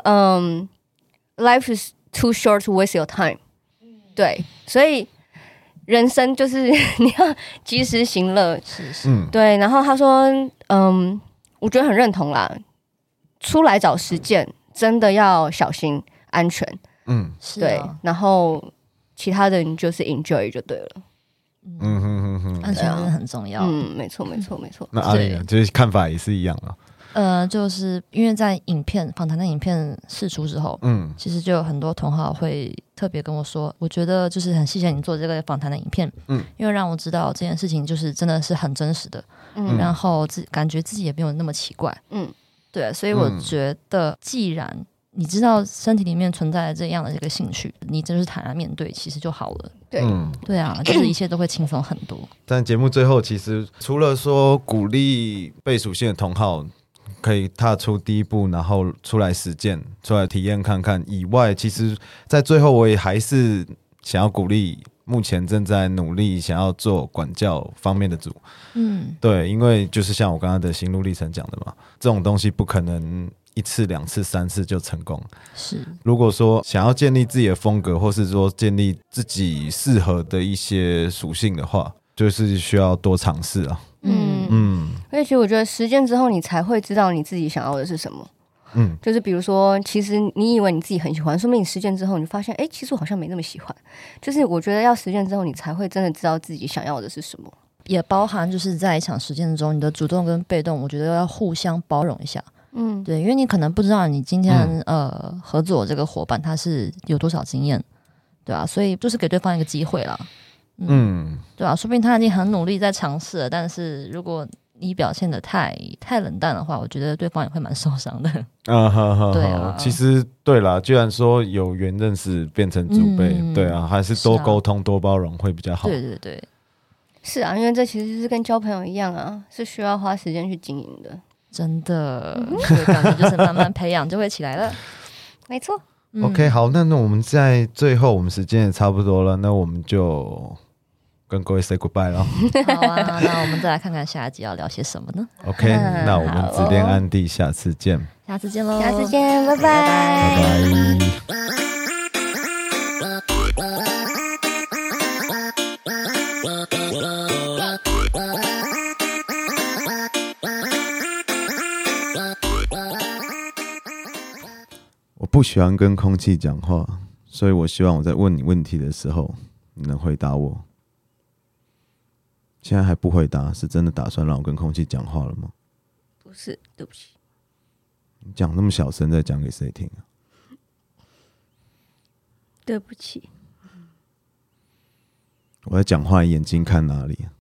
，life is too short to waste your time。对，所以人生就是你要及时行乐。 是。 对，然后他说，我觉得很认同啦。出来找实践，真的要小心安全。 是。 对，然后其他的你就是 enjoy 就对了。 安全真的很重要。 没错。 那阿里呢？就是看法也是一样啊。 就是因为在访谈的影片释出之后，其实就有很多同好会特别跟我说，我觉得就是很谢谢你做这个访谈的影片，因为让我知道这件事情就是真的是很真实的，然后感觉自己也没有那么奇怪，对，所以我觉得既然你知道身体里面存在这样的一个兴趣，你就是坦然面对，其实就好了。对啊，就是一切都会轻松很多。 但节目最后，其实除了说鼓励被属性的同好可以踏出第一步，然后出来实践、出来体验看看以外，其实在最后我也还是想要鼓励目前正在努力想要做管教方面的组。对，因为就是像我刚刚的心路历程讲的嘛，这种东西不可能1次、2次、3次就成功。 是， 如果说想要建立自己的风格，或是说建立自己适合的一些属性的话，就是需要多尝试啊。 而且其实我觉得实践之后，你才会知道你自己想要的是什么。就是比如说，其实你以为你自己很喜欢，说明你实践之后，你发现，其实我好像没那么喜欢。就是我觉得要实践之后，你才会真的知道自己想要的是什么。 也包含就是在一场实践中，你的主动跟被动，我觉得要互相包容一下。对，因为你可能不知道你今天合作这个伙伴他是有多少经验，对啊，所以就是给对方一个机会啦。对啊，说不定他已经很努力在尝试了，但是如果你表现的太冷淡的话，我觉得对方也会蛮受伤的。对啊， 其实对啦，既然说有缘认识变成祖辈，对啊，还是多沟通、多包容会比较好。 对对对， 是啊，因为这其实是跟交朋友一样啊，是需要花时间去经营的。 真的，所以感觉就是慢慢培养就会起来了。 没错。 OK， 好，那我们在最后，我们时间也差不多了，那我们就跟各位 say goodbye 了。 好啊，那我们再来看看下一集要聊些什么呢 ？OK，那我们指点安迪，下次见， 下次见喽， 下次见，拜拜， 拜拜。我不喜欢跟空气讲话，所以我希望我在问你问题的时候，你能回答我。现在还不回答，是真的打算让我跟空气讲话了吗？ 不是，对不起。 你讲那么小声，在讲给谁听啊？ 对不起。 我在讲话，眼睛看哪里？